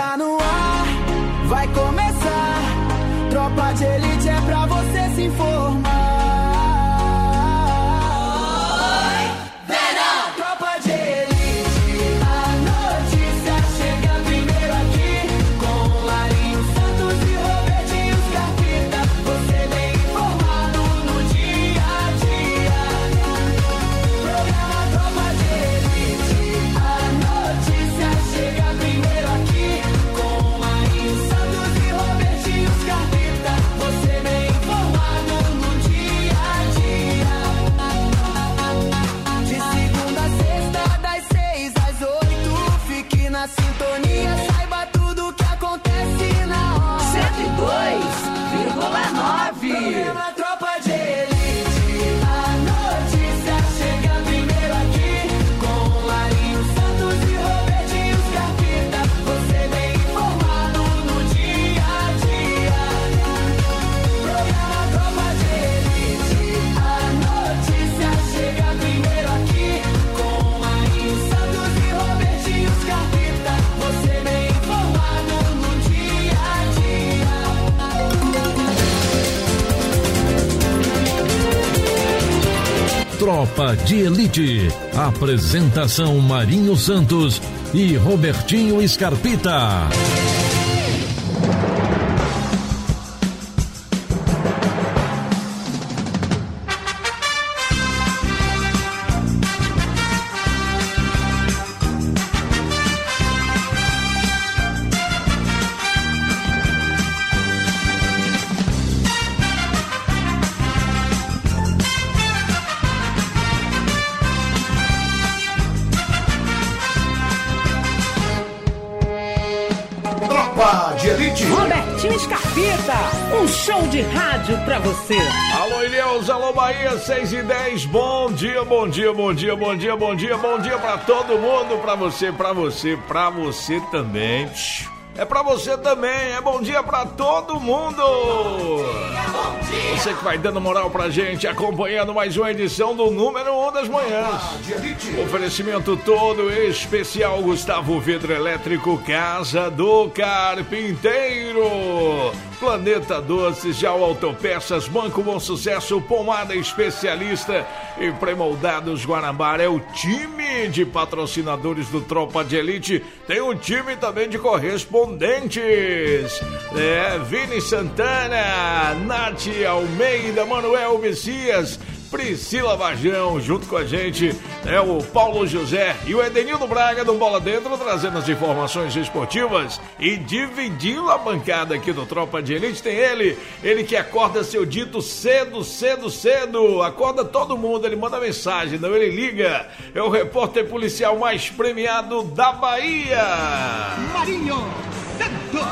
Tá no ar, vai começar. Tropa de Elite é pra você se informar. Tropa de Elite, a notícia chega primeiro aqui. Com Marinho Santos e Robertinho Scarpita, você bem informado no dia a dia. Programa Tropa de Elite, a notícia chega primeiro aqui. Com Marinho Santos e Robertinho Scarpita, você bem informado no dia a dia. De segunda a sexta, das 6 às 8, fique na sintonia, saiba tudo que acontece na hora. 102,9. Programa Tropa de Elite, a notícia chega primeiro aqui. Com Marinho Santos e Robertinho Scarpita, você bem informado no dia a dia. Programa Tropa de Elite, a notícia chega primeiro aqui. Com Marinho Santos e Robertinho Scarpita, você bem informado no dia a dia. Tropa de Elite. Apresentação Marinho Santos e Robertinho Scarpita. Tropa de Elite. Robertinho Scarpita, um show de rádio pra você. Alô, Ilhéus, alô, Bahia, 6h10, bom dia, bom dia, bom dia, bom dia, bom dia, bom dia pra todo mundo, pra você também. É pra você também, é bom dia pra todo mundo. Você que vai dando moral pra gente, acompanhando mais uma edição do número 1 das manhãs. Oferecimento todo especial Gustavo Vidro Elétrico, Casa do Carpinteiro, Planeta Doces, Jau Autopeças, Banco Bom Sucesso, Pomada Especialista e Premoldados Guanabara. É o time de patrocinadores do Tropa de Elite. Tem um time também de correspondentes. Vini Santana, Nath Almeida, Manuel Messias, Priscila Vajão, junto com a gente, o Paulo José e o Edenildo Braga do Bola Dentro, trazendo as informações esportivas e dividindo a bancada aqui do Tropa de Elite. Tem ele que acorda seu dito cedo, acorda todo mundo, ele manda mensagem, não, ele liga, é o repórter policial mais premiado da Bahia, Marinho Santos.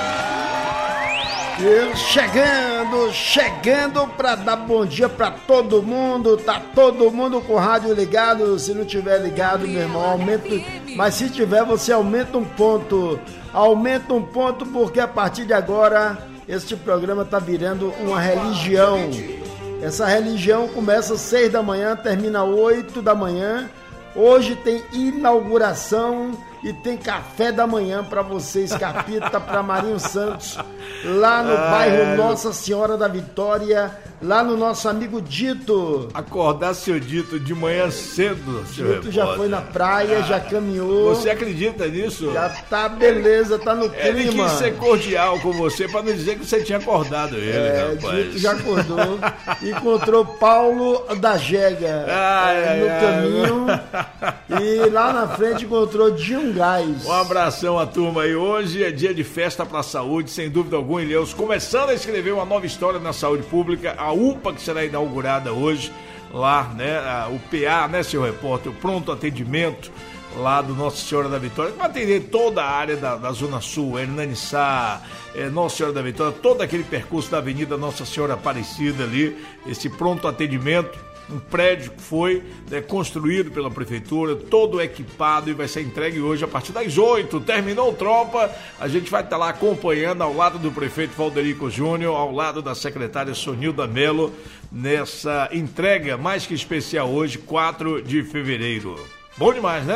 Chegando pra dar bom dia pra todo mundo. Tá todo mundo com o rádio ligado. Se não tiver ligado, meu irmão, aumenta. Mas se tiver, você aumenta um ponto. Aumenta um ponto, porque a partir de agora este programa tá virando uma religião. Essa religião começa às 6 da manhã, termina às 8 da manhã. Hoje tem inauguração e tem café da manhã para você, Scarpita, para Marinho Santos, lá no bairro Nossa Senhora da Vitória, lá no nosso amigo Dito. Acordar seu Dito de manhã cedo, seu Dito repórter. Já foi na praia, já caminhou. Você acredita nisso? Já tá beleza, tá no clima. Ele quis ser cordial com você para não dizer que você tinha acordado ele, rapaz. Dito já acordou. Encontrou Paulo da Jega no caminho e lá na frente encontrou Dinho Gás. Um abração à turma aí. Hoje é dia de festa pra saúde, sem dúvida alguma, Ilhéus, começando a escrever uma nova história na saúde pública, a UPA que será inaugurada hoje, lá, né, o PA, né, seu repórter, o pronto atendimento lá do Nossa Senhora da Vitória, que vai atender toda a área da Zona Sul, Hernani Sá, Nossa Senhora da Vitória, todo aquele percurso da Avenida Nossa Senhora Aparecida ali, esse pronto atendimento. Um prédio que foi construído pela prefeitura, todo equipado, e vai ser entregue hoje a partir das 8. Terminou o Tropa, a gente vai estar lá acompanhando ao lado do prefeito Valderico Júnior, ao lado da secretária Sonilda Melo, nessa entrega mais que especial hoje, 4 de fevereiro. Bom demais, né?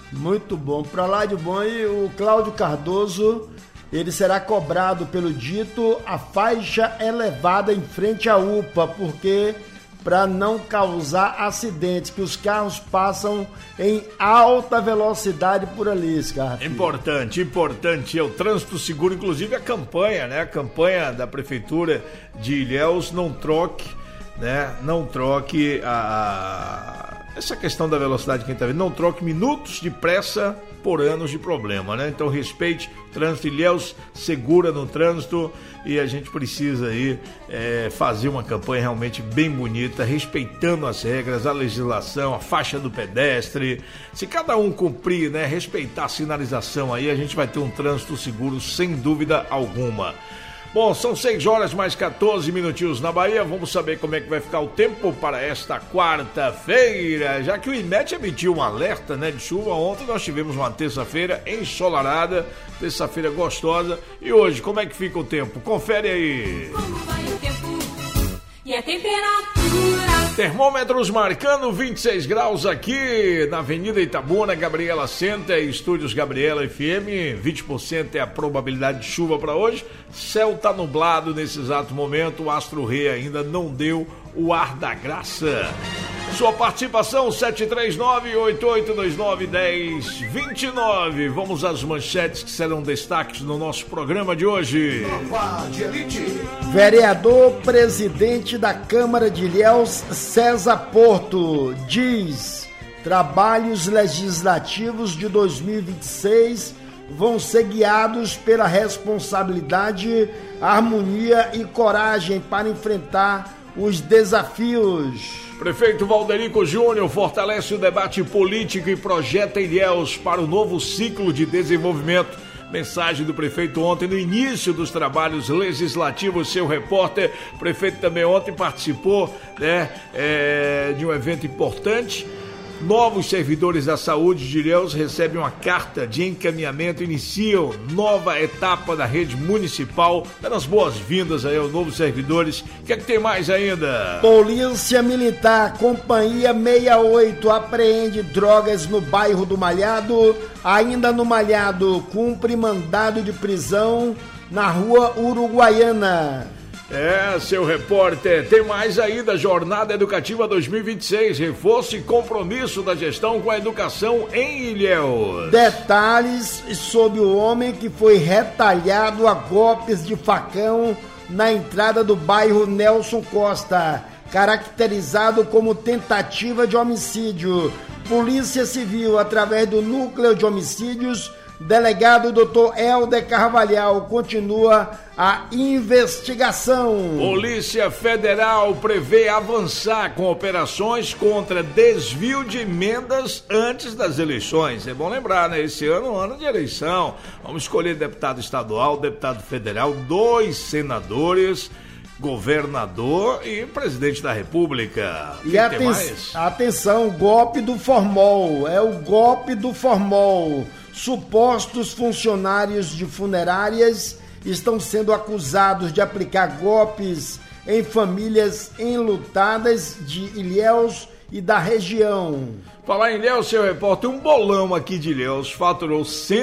Muito bom. Para lá de bom, e o Cláudio Cardoso, ele será cobrado pelo dito a faixa elevada em frente à UPA, porque para não causar acidentes, que os carros passam em alta velocidade por ali, Scarpa. Importante, é o trânsito seguro, inclusive a campanha, né? A campanha da Prefeitura de Ilhéus, não troque essa questão da velocidade, quem tá vendo, não troque minutos de pressa por anos de problema, né? Então respeite o trânsito. Ilhéus segura no trânsito, e a gente precisa aí fazer uma campanha realmente bem bonita, respeitando as regras, a legislação, a faixa do pedestre. Se cada um cumprir, né, respeitar a sinalização aí, a gente vai ter um trânsito seguro sem dúvida alguma. Bom, são 6 horas mais 14 minutinhos na Bahia. Vamos saber como é que vai ficar o tempo para esta quarta-feira, já que o IMET emitiu um alerta, né, de chuva. Ontem nós tivemos uma terça-feira ensolarada, terça-feira gostosa. E hoje, como é que fica o tempo? Confere aí. Como vai o tempo e a temperatura? Termômetros marcando 26 graus aqui na Avenida Itabuna, Gabriela Center, Estúdios Gabriela FM. 20% é a probabilidade de chuva para hoje. Céu tá nublado nesse exato momento. O Astro Rei ainda não deu o ar da graça. Sua participação 739-8829-1029. Vamos às manchetes que serão destaques no nosso programa de hoje. Tropa de Elite. Vereador presidente da Câmara de Ilhéus, César Porto, diz: trabalhos legislativos de 2026 vão ser guiados pela responsabilidade, harmonia e coragem para enfrentar os desafios. Prefeito Valderico Júnior fortalece o debate político e projeta Ilhéus para o novo ciclo de desenvolvimento. Mensagem do prefeito ontem no início dos trabalhos legislativos. Seu repórter, o prefeito também ontem participou, né, de um evento importante. Novos servidores da saúde de Ilhéus recebem uma carta de encaminhamento, iniciam nova etapa da rede municipal. Dando as boas-vindas aí aos novos servidores. O que é que tem mais ainda? Polícia Militar, Companhia 68, apreende drogas no bairro do Malhado. Ainda no Malhado, cumpre mandado de prisão na rua Uruguaiana. Seu repórter, tem mais ainda. Jornada Educativa 2026, reforço e compromisso da gestão com a educação em Ilhéus. Detalhes sobre o homem que foi retalhado a golpes de facão na entrada do bairro Nelson Costa, caracterizado como tentativa de homicídio. Polícia Civil, através do Núcleo de Homicídios, delegado Dr. Helder Carvalhal, continua a investigação. Polícia Federal prevê avançar com operações contra desvio de emendas antes das eleições. É bom lembrar, né? Esse ano é um ano de eleição. Vamos escolher deputado estadual, deputado federal, 2 senadores, governador e presidente da República. E atenção, golpe do Formol. É o golpe do Formol. Supostos funcionários de funerárias estão sendo acusados de aplicar golpes em famílias enlutadas de Ilhéus e da região. Falar em Ilhéus, seu repórter, um bolão aqui de Ilhéus faturou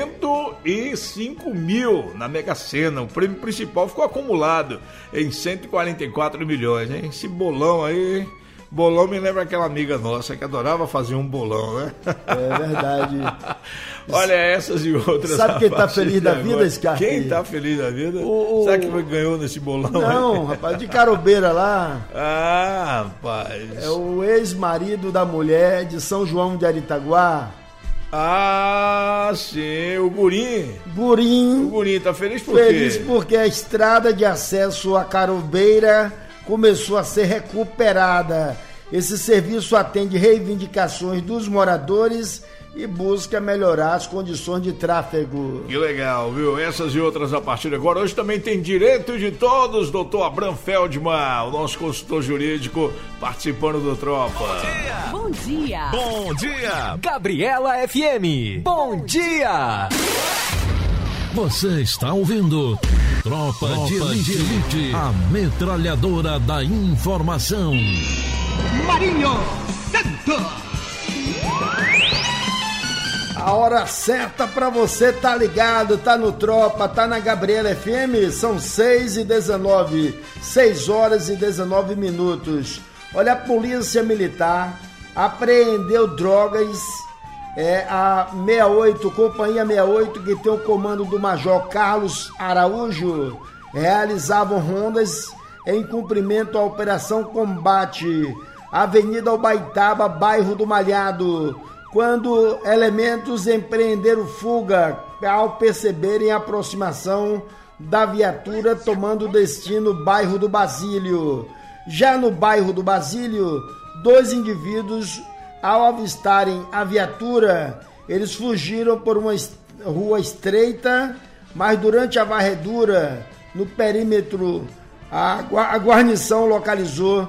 105 mil na Mega Sena. O prêmio principal ficou acumulado em 144 milhões, hein? Esse bolão aí... Bolão me lembra aquela amiga nossa que adorava fazer um bolão, né? É verdade. Olha essas e outras. Sabe quem tá feliz da vida, Scarpa? Quem tá feliz da vida? Sabe quem ganhou nesse bolão? Não, aí? Rapaz, de Carobeira lá. Ah, rapaz. É o ex-marido da mulher de São João de Aritaguá. Ah, sim, o Gurim. O Gurim tá feliz por quê? Feliz porque a estrada de acesso a Carobeira começou a ser recuperada. Esse serviço atende reivindicações dos moradores e busca melhorar as condições de tráfego. Que legal, viu? Essas e outras a partir de agora. Hoje também tem Direito de Todos, doutor Abraham Feldman, o nosso consultor jurídico, participando do Tropa. Bom dia! Bom dia! Gabriela FM. Bom dia! Você está ouvindo Tropa de Elite, a metralhadora da informação. Marinho Santos. A hora certa pra você tá ligado, tá no Tropa, tá na Gabriela FM, são 6h19, 6 horas e 19 minutos. Olha, a Polícia Militar apreendeu drogas, a 68, Companhia 68, que tem o comando do Major Carlos Araújo, realizavam rondas em cumprimento à Operação Combate, Avenida Ubaitaba, bairro do Malhado, quando elementos empreenderam fuga ao perceberem a aproximação da viatura tomando destino bairro do Basílio. Já no bairro do Basílio, 2 indivíduos, ao avistarem a viatura, eles fugiram por uma rua estreita, mas durante a varredura no perímetro, a guarnição localizou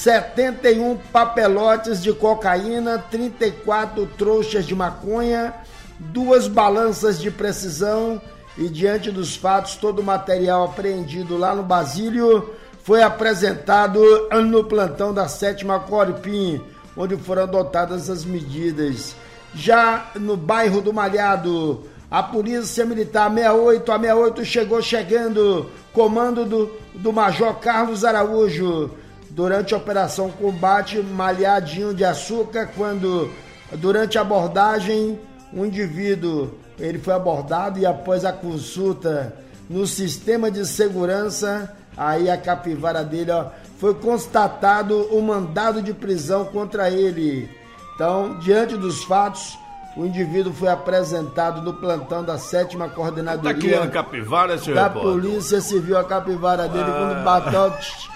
71 papelotes de cocaína, 34 trouxas de maconha, 2 balanças de precisão e, diante dos fatos, todo o material apreendido lá no Basílio foi apresentado no plantão da 7ª Corpim, onde foram adotadas as medidas. Já no bairro do Malhado, a Polícia Militar 68, a 68 chegando, comando do Major Carlos Araújo, durante a Operação Combate Malhadinho de Açúcar, quando, durante a abordagem, um indivíduo, ele foi abordado e após a consulta no sistema de segurança, aí a capivara dele, foi constatado o mandado de prisão contra ele. Então, diante dos fatos, o indivíduo foi apresentado no plantão da 7ª Coordenadoria. Tá criando capivara, senhor da repórter? Polícia Civil, a capivara dele, quando bateu,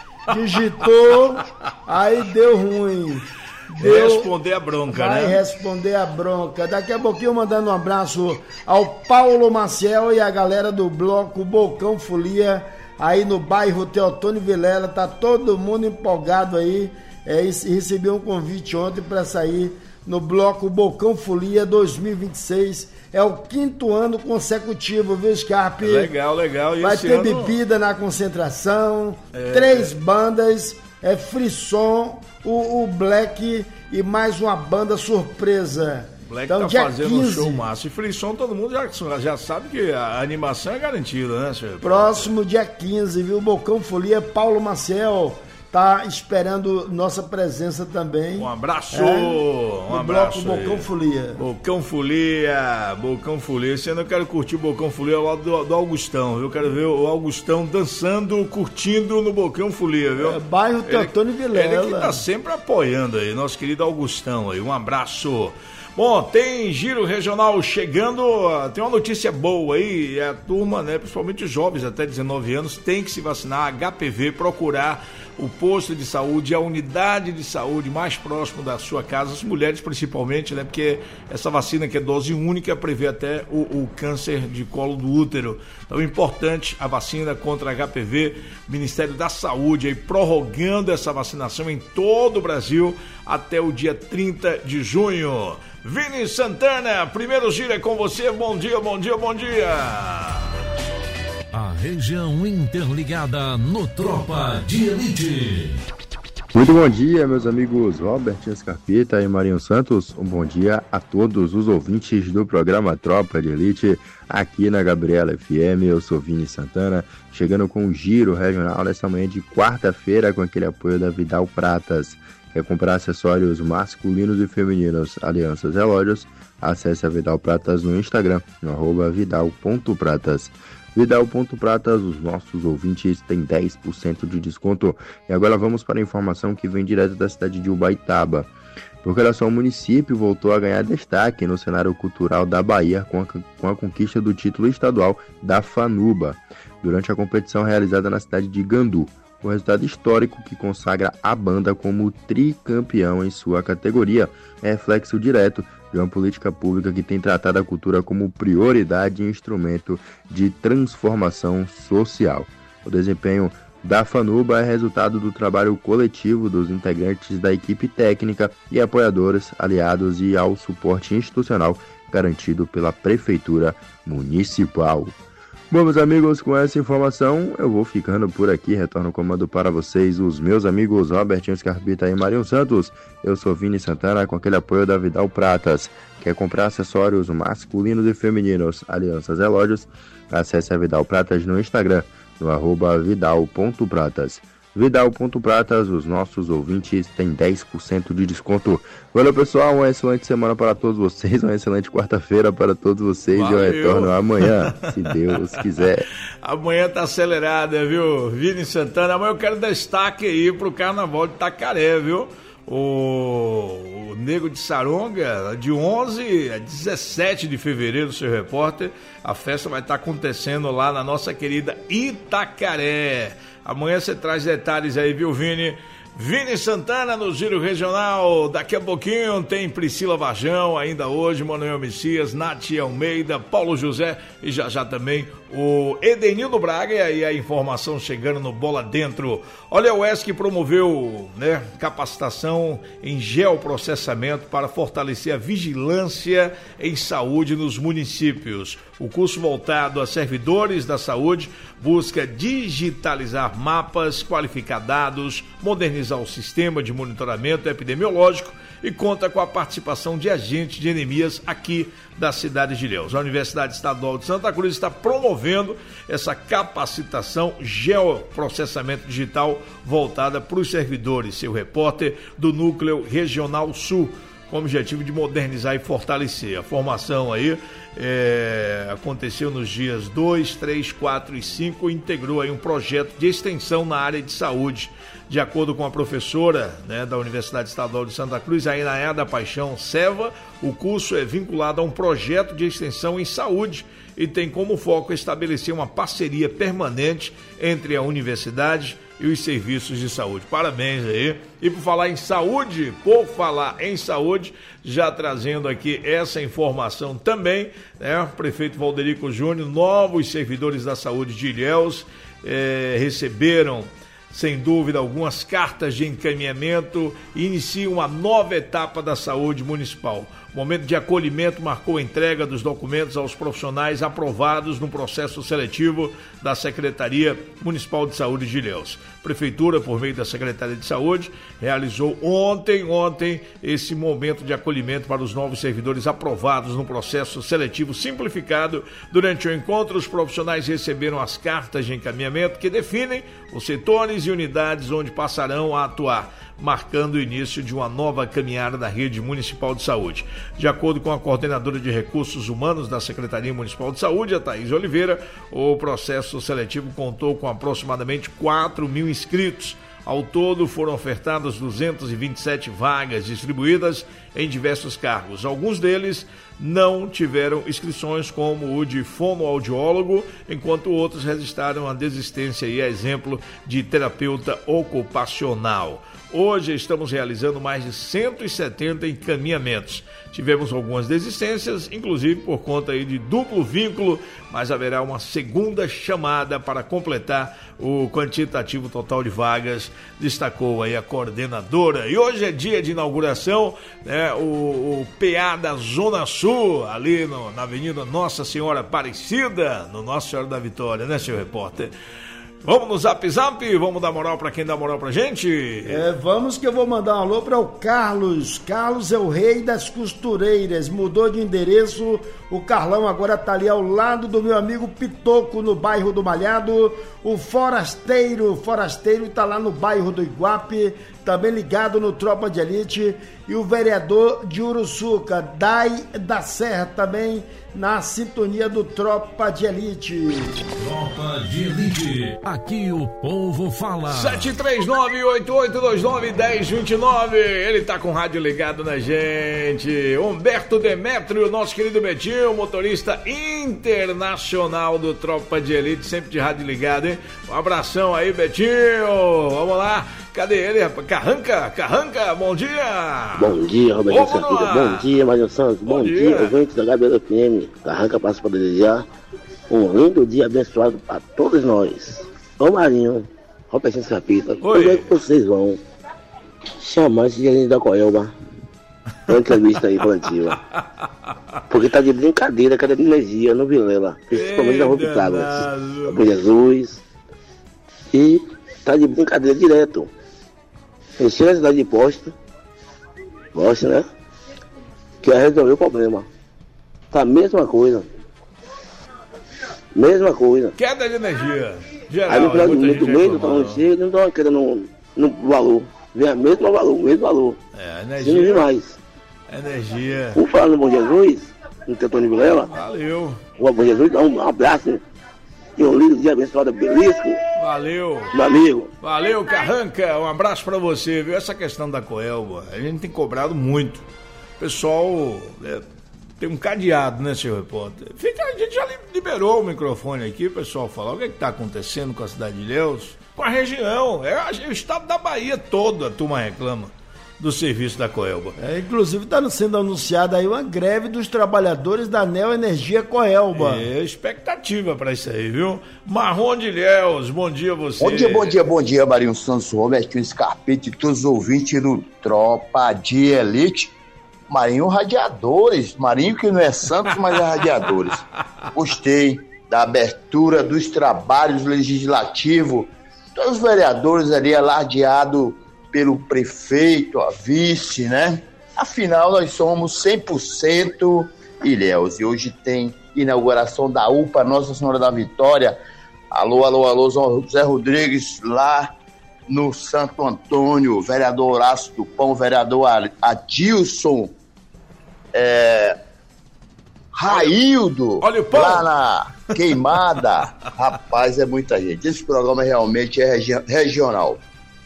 digitou, aí deu ruim. Responder a bronca, vai responder a bronca. Daqui a pouquinho mandando um abraço ao Paulo Maciel e a galera do bloco Bocão Folia, aí no bairro Teotônio Vilela. Tá todo mundo empolgado aí. Recebi um convite ontem para sair no bloco Bocão Folia 2026. É o 5º ano consecutivo, viu, Scarpe? Legal. E vai ter bebida na concentração, 3 bandas, Frisson, o Black e mais uma banda surpresa. Black então, tá fazendo 15, um show massa. E Frisson, todo mundo já sabe que a animação é garantida, né, senhor? Próximo dia 15, viu? Bocão Folia, Paulo Maciel tá esperando nossa presença também. Um abraço! Um abraço. Bloco Bocão Folia. Bocão Folia. Esse ano eu quero curtir o Bocão Folia ao lado do Augustão, viu? Eu quero ver o Augustão dançando, curtindo no Bocão Folia, viu? Bairro Teotônio Vilela. Ele que tá sempre apoiando aí, nosso querido Augustão aí. Um abraço. Bom, tem giro regional chegando, tem uma notícia boa aí, a turma, né, principalmente os jovens até 19 anos, tem que se vacinar, HPV, procurar o posto de saúde, a unidade de saúde mais próximo da sua casa, as mulheres principalmente, né, porque essa vacina que é dose única prevê até o câncer de colo do útero. Então é importante a vacina contra HPV, Ministério da Saúde aí prorrogando essa vacinação em todo o Brasil até o dia 30 de junho. Vini Santana, primeiro giro é com você, bom dia. A região interligada no Tropa de Elite. Muito bom dia, meus amigos Robert Escarpeta e Marinho Santos. Um bom dia a todos os ouvintes do programa Tropa de Elite, aqui na Gabriela FM. Eu sou Vini Santana, chegando com um giro regional nessa manhã de quarta-feira, com aquele apoio da Vidal Pratas. Quer comprar acessórios masculinos e femininos, alianças, relógios? Acesse a Vidal Pratas no Instagram, no @vidal.pratas. Vidal.pratas, os nossos ouvintes têm 10% de desconto. E agora vamos para a informação que vem direto da cidade de Ubaitaba. Porque olha só, o município voltou a ganhar destaque no cenário cultural da Bahia com a conquista do título estadual da FANUBA, durante a competição realizada na cidade de Gandu. O resultado histórico que consagra a banda como tricampeão em sua categoria é reflexo direto de uma política pública que tem tratado a cultura como prioridade e instrumento de transformação social. O desempenho da FANUBA é resultado do trabalho coletivo dos integrantes da equipe técnica e apoiadores, aliados e ao suporte institucional garantido pela Prefeitura Municipal. Bom, meus amigos, com essa informação eu vou ficando por aqui. Retorno o comando para vocês, os meus amigos Robertinho Scarpita e Marinho Santos. Eu sou Vini Santana, com aquele apoio da Vidal Pratas. Quer comprar acessórios masculinos e femininos, alianças, relógios? Acesse a Vidal Pratas no Instagram, no @vidal.pratas. Vidal.pratas, os nossos ouvintes têm 10% de desconto. Valeu, pessoal, uma excelente semana para todos vocês, uma excelente quarta-feira para todos vocês. Valeu. E eu retorno amanhã, se Deus quiser. Amanhã tá acelerada, viu, Vini Santana? Amanhã eu quero destaque aí pro Carnaval de Itacaré, viu? O Nego de Saronga, de 11 a 17 de fevereiro, seu repórter, a festa vai estar acontecendo lá na nossa querida Itacaré. Amanhã você traz detalhes aí, viu, Vini? Vini Santana no Giro Regional. Daqui a pouquinho tem Priscila Vajão, ainda hoje, Manuel Messias, Nath Almeida, Paulo José e já também o Edenildo Braga. E aí a informação chegando no Bola Dentro. Olha, o ESC promoveu, capacitação em geoprocessamento para fortalecer a vigilância em saúde nos municípios. O curso voltado a servidores da saúde busca digitalizar mapas, qualificar dados, modernizar o sistema de monitoramento epidemiológico e conta com a participação de agentes de endemias aqui da cidade de Ilhéus. A Universidade Estadual de Santa Cruz está promovendo essa capacitação geoprocessamento digital voltada para os servidores. Seu repórter do Núcleo Regional Sul, com o objetivo de modernizar e fortalecer. A formação aí aconteceu nos dias 2, 3, 4 e 5, integrou aí um projeto de extensão na área de saúde. De acordo com a professora da Universidade Estadual de Santa Cruz, a Inaiá da Paixão Seva, o curso é vinculado a um projeto de extensão em saúde e tem como foco estabelecer uma parceria permanente entre a universidade e os serviços de saúde. Parabéns aí. E por falar em saúde, já trazendo aqui essa informação também, o prefeito Valderico Júnior, novos servidores da saúde de Ilhéus receberam, sem dúvida, algumas cartas de encaminhamento e inicia uma nova etapa da saúde municipal. O momento de acolhimento marcou a entrega dos documentos aos profissionais aprovados no processo seletivo da Secretaria Municipal de Saúde de Ilhéus. A Prefeitura, por meio da Secretaria de Saúde, realizou ontem esse momento de acolhimento para os novos servidores aprovados no processo seletivo simplificado. Durante o encontro, os profissionais receberam as cartas de encaminhamento que definem os setores e unidades onde passarão a atuar, marcando o início de uma nova caminhada da rede municipal de saúde. De acordo com a coordenadora de recursos humanos da Secretaria Municipal de Saúde, a Thaís Oliveira, o processo seletivo contou com aproximadamente 4.000 inscritos. Ao todo, foram ofertadas 227 vagas distribuídas em diversos cargos. Alguns deles não tiveram inscrições, como o de fonoaudiólogo, enquanto outros registraram a desistência, a exemplo de terapeuta ocupacional. Hoje estamos realizando mais de 170 encaminhamentos. Tivemos algumas desistências, inclusive por conta de duplo vínculo, mas haverá uma segunda chamada para completar o quantitativo total de vagas, destacou aí a coordenadora. E hoje é dia de inauguração, o PA da Zona Sul, ali na Avenida Nossa Senhora Aparecida, no Nossa Senhora da Vitória, seu repórter? Vamos no Zap Zap, vamos dar moral pra quem dá moral pra gente? Vamos, que eu vou mandar um alô para o Carlos. Carlos é o rei das costureiras, mudou de endereço. O Carlão agora tá ali ao lado do meu amigo Pitoco, no bairro do Malhado. O Forasteiro tá lá no bairro do Iguape, também ligado no Tropa de Elite. E o vereador de Uruçuca, Dai da Serra, também na sintonia do Tropa de Elite. Tropa de Elite, aqui o povo fala. 739-8829-1029, ele tá com o rádio ligado na gente. Humberto Demétrio, nosso querido Betinho, motorista internacional do Tropa de Elite, sempre de rádio ligado, hein? Um abração aí, Betinho, vamos lá. Cadê ele, rapaz? Carranca, bom dia! Bom dia, Roberto Santana. Bom dia, Marinho Santos. Bom dia, ouvintes da Gabriela FM. Carranca passa para desejar um lindo dia abençoado para todos nós. Ô Marinho, Roberto Santana, como é que vocês vão chamar esse gerente da Coelba uma entrevista aí coletiva. Porque tá de brincadeira, cadê energia no Vilela, principalmente na Rua Pitágoras, Bom Jesus. E tá de brincadeira direto. Enchendo a cidade de posto, né? Que é resolver o problema. Tá a mesma coisa. Queda de energia. Geral, aí no final do mês reclamando. tá não chega, não estão querendo no valor. Vem o mesmo valor. Energia. Não vem mais. Energia. Por falar no Bom Jesus, no Tetônio Vilela. Valeu. O Bom Jesus, dá um abraço. E um lindo dia abençoado, belisco. Valeu. Meu amigo. Valeu, Carranca. Um abraço pra você, viu? Essa questão da Coelba, a gente tem cobrado muito. O pessoal tem um cadeado, né, senhor repórter? A gente já liberou o microfone aqui, o pessoal falar o que está acontecendo com a cidade de Ilhéus, com a região, o estado da Bahia todo, a turma reclama do serviço da Coelba. Inclusive está sendo anunciada aí uma greve dos trabalhadores da Neoenergia Coelba. Expectativa para isso aí, viu? Marrom de Ilhéus, bom dia a você. Bom dia, Marinho Santos, Robertinho Scarpete e todos os ouvintes do Tropa de Elite. Marinho Radiadores, Marinho que não é Santos, mas é Radiadores. Gostei da abertura dos trabalhos legislativos, todos os vereadores ali alardeados pelo prefeito, a vice, né? Afinal, nós somos 100% Ilhéus e hoje tem inauguração da UPA Nossa Senhora da Vitória. Alô, Zé Rodrigues, lá no Santo Antônio, vereador Horácio do Pão, vereador Adilson, Raildo, lá na Queimada. Rapaz, é muita gente. Esse programa realmente é regional.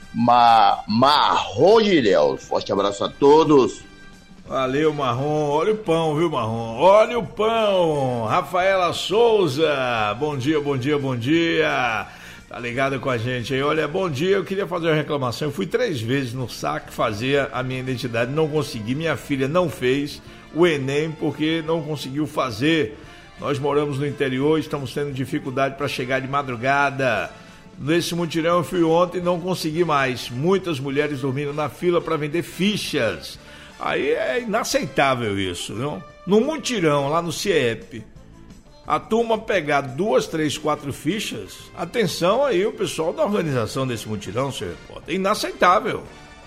Marrom de Ilhéus. Forte abraço a todos. Valeu, Marrom. Olha o pão, viu, Marrom? Olha o pão. Rafaela Souza. Bom dia. Tá ligado com a gente aí? Olha, bom dia, eu queria fazer uma reclamação. Eu fui 3 vezes no SAC fazer a minha identidade, não consegui. Minha filha não fez o Enem porque não conseguiu fazer. Nós moramos no interior, estamos tendo dificuldade para chegar de madrugada. Nesse mutirão eu fui ontem e não consegui mais. Muitas mulheres dormindo na fila para vender fichas. Aí é inaceitável isso, viu? No mutirão, lá no CIEP, a turma pegar 2, 3, 4 fichas, atenção aí o pessoal da organização desse mutirão, senhor repórter, inaceitável.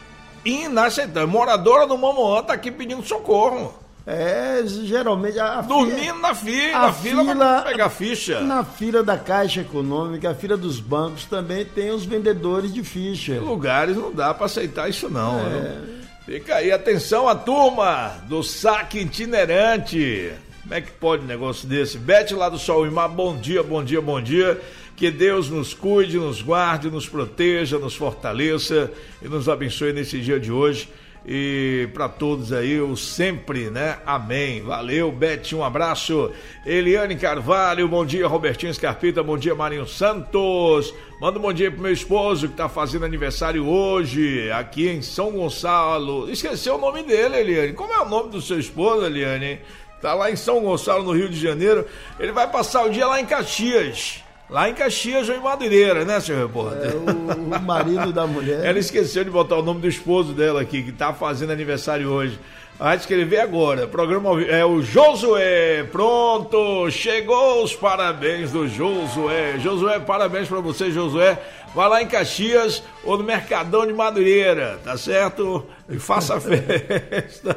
Moradora do Mamoã tá aqui pedindo socorro. Geralmente dormindo na fila pra pegar ficha. Na fila da Caixa Econômica, a fila dos bancos também tem os vendedores de ficha. Em lugares não dá pra aceitar isso não. Fica aí, atenção a turma do saque itinerante. Como é que pode um negócio desse? Bete lá do Sol e Mar, bom dia. Que Deus nos cuide, nos guarde, nos proteja, nos fortaleça e nos abençoe nesse dia de hoje. E para todos aí, eu sempre, né? Amém. Valeu, Bete, um abraço. Eliane Carvalho, bom dia, Robertinho Scarpita, bom dia, Marinho Santos. Manda um bom dia pro meu esposo que tá fazendo aniversário hoje, aqui em São Gonçalo. Esqueceu o nome dele, Eliane. Como é o nome do seu esposo, Eliane? Tá lá em São Gonçalo, no Rio de Janeiro. Ele vai passar o dia lá em Caxias. Lá em Caxias ou em Madureira, né, senhor repórter? O marido da mulher. Ela esqueceu de botar o nome do esposo dela aqui, que tá fazendo aniversário hoje. Vai escrever agora. Programa é o Josué. Pronto, chegou os parabéns do Josué. Josué, parabéns pra você, Josué. Vai lá em Caxias ou no Mercadão de Madureira, tá certo? E faça a festa.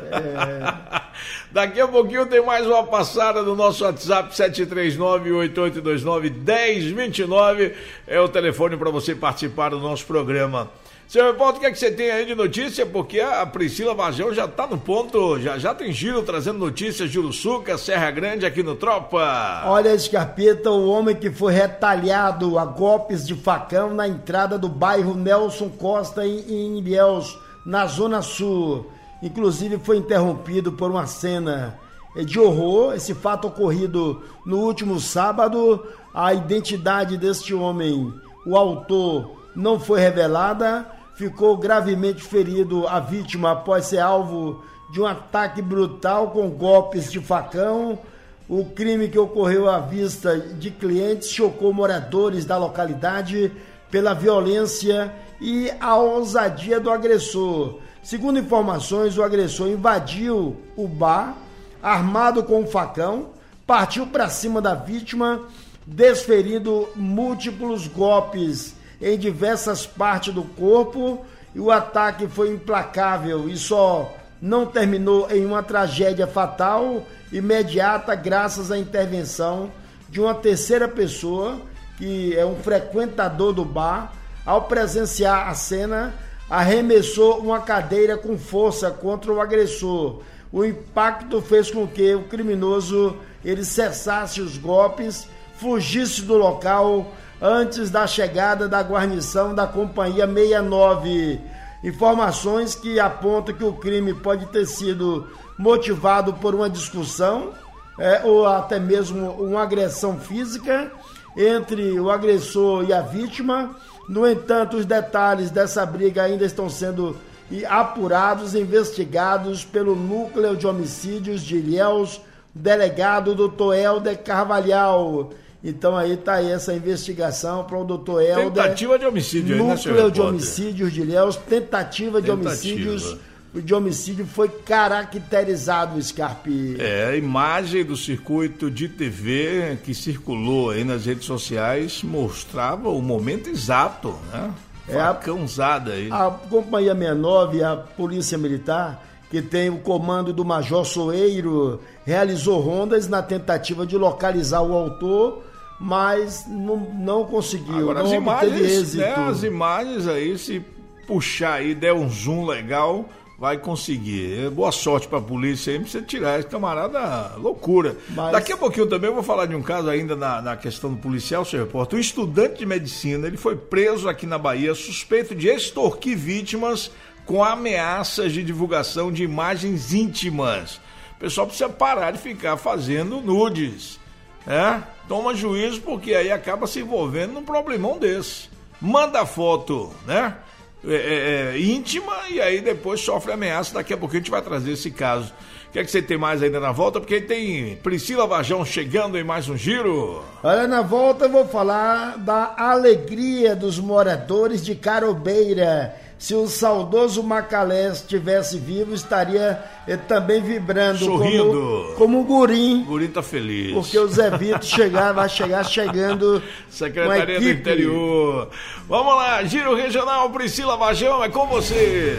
Daqui a pouquinho tem mais uma passada do nosso WhatsApp 739-8829-1029. É o telefone para você participar do nosso programa. Seu repórter, o que é que você tem aí de notícia? Porque a Priscila Vajão já tá no ponto, já tem giro trazendo notícias de Uruçuca, Serra Grande aqui no Tropa. Olha, Scarpeta, o homem que foi retalhado a golpes de facão na entrada do bairro Nelson Costa em Ilhéus, na Zona Sul. Inclusive foi interrompido por uma cena de horror. Esse fato ocorrido no último sábado. A identidade deste homem, o autor, não foi revelada. Ficou gravemente ferido a vítima após ser alvo de um ataque brutal com golpes de facão. O crime, que ocorreu à vista de clientes, chocou moradores da localidade. pela violência e a ousadia do agressor. Segundo informações, o agressor invadiu o bar, armado com um facão, partiu para cima da vítima, desferindo múltiplos golpes em diversas partes do corpo, e o ataque foi implacável e só não terminou em uma tragédia fatal imediata graças à intervenção de uma terceira pessoa, que é um frequentador do bar. Ao presenciar a cena, arremessou uma cadeira com força contra o agressor. O impacto fez com que o criminoso ele cessasse os golpes, fugisse do local antes da chegada da guarnição da Companhia 69. Informações que apontam que o crime pode ter sido motivado por uma discussão ou até mesmo uma agressão física entre o agressor e a vítima. No entanto, os detalhes dessa briga ainda estão sendo apurados e investigados pelo Núcleo de Homicídios de Ilhéus, delegado Dr. Helder Carvalhal. Então aí está aí essa investigação para o Dr. Helder. Tentativa de homicídio aí, né, senhor Núcleo de repórter? Homicídios de Ilhéus, tentativa de homicídios. O de homicídio foi caracterizado, Scarpi. A imagem do circuito de TV que circulou aí nas redes sociais mostrava o momento exato, né? Facãozada aí. A Companhia 69 e a Polícia Militar, que tem o comando do Major Soeiro, realizou rondas na tentativa de localizar o autor, mas não conseguiu. Agora, não as imagens, êxito. né, as imagens aí, se puxar aí, der um zoom legal, vai conseguir. Boa sorte pra polícia aí, pra você tirar esse camarada, loucura. Mas... Daqui a pouquinho também eu vou falar de um caso ainda na questão do policial, senhor repórter. Um estudante de medicina, ele foi preso aqui na Bahia, suspeito de extorquir vítimas com ameaças de divulgação de imagens íntimas. O pessoal precisa parar de ficar fazendo nudes, né? Toma juízo, porque aí acaba se envolvendo num problemão desse. Manda foto, né? Íntima, e aí depois sofre ameaça. Daqui a pouco a gente vai trazer esse caso. Quer que você tem mais ainda na volta? Porque tem Priscila Varjão chegando em mais um giro. Olha, na volta eu vou falar da alegria dos moradores de Carobeira. Se o saudoso Macalé estivesse vivo, estaria também vibrando, sorrindo, como um gurim. O gurim tá feliz. Porque o Zé Vito vai chegar chegando. Secretaria do Interior. Vamos lá, Giro Regional, Priscila Varjão, é com você.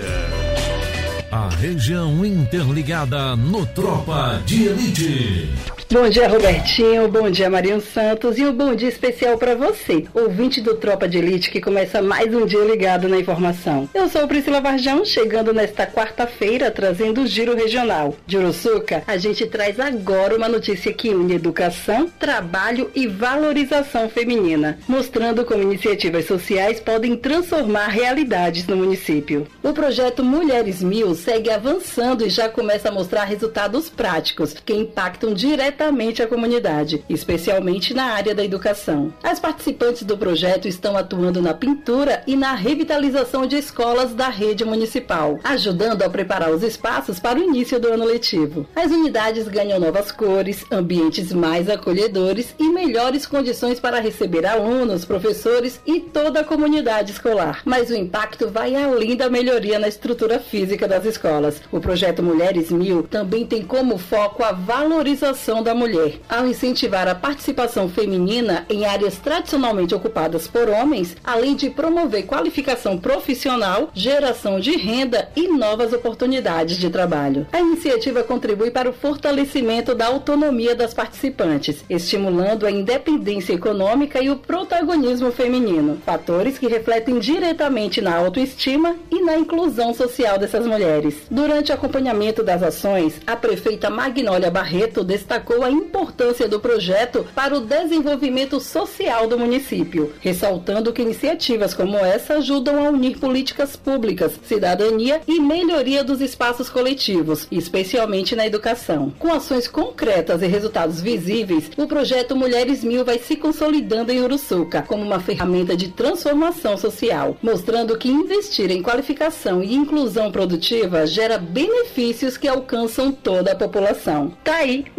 A região interligada no Tropa de Elite. Bom dia, Robertinho, bom dia, Marinho Santos, e um bom dia especial para você, ouvinte do Tropa de Elite, que começa mais um dia ligado na informação. Eu sou Priscila Varjão, chegando nesta quarta-feira, trazendo o Giro Regional. De Uruçuca, a gente traz agora uma notícia que une educação, trabalho e valorização feminina, mostrando como iniciativas sociais podem transformar realidades no município. O projeto Mulheres 1000 segue avançando e já começa a mostrar resultados práticos, que impactam diretamente a comunidade, especialmente na área da educação. As participantes do projeto estão atuando na pintura e na revitalização de escolas da rede municipal, ajudando a preparar os espaços para o início do ano letivo. As unidades ganham novas cores, ambientes mais acolhedores e melhores condições para receber alunos, professores e toda a comunidade escolar. Mas o impacto vai além da melhoria na estrutura física das escolas. O projeto Mulheres 1000 também tem como foco a valorização da mulher, ao incentivar a participação feminina em áreas tradicionalmente ocupadas por homens, além de promover qualificação profissional, geração de renda e novas oportunidades de trabalho. A iniciativa contribui para o fortalecimento da autonomia das participantes, estimulando a independência econômica e o protagonismo feminino, fatores que refletem diretamente na autoestima e na inclusão social dessas mulheres. Durante o acompanhamento das ações, a prefeita Magnólia Barreto destacou a importância do projeto para o desenvolvimento social do município, ressaltando que iniciativas como essa ajudam a unir políticas públicas, cidadania e melhoria dos espaços coletivos, especialmente na educação. Com ações concretas e resultados visíveis, o projeto Mulheres 1000 vai se consolidando em Uruçuca como uma ferramenta de transformação social, mostrando que investir em qualificação e inclusão produtiva gera benefícios que alcançam toda a população. Tá aí um exemplo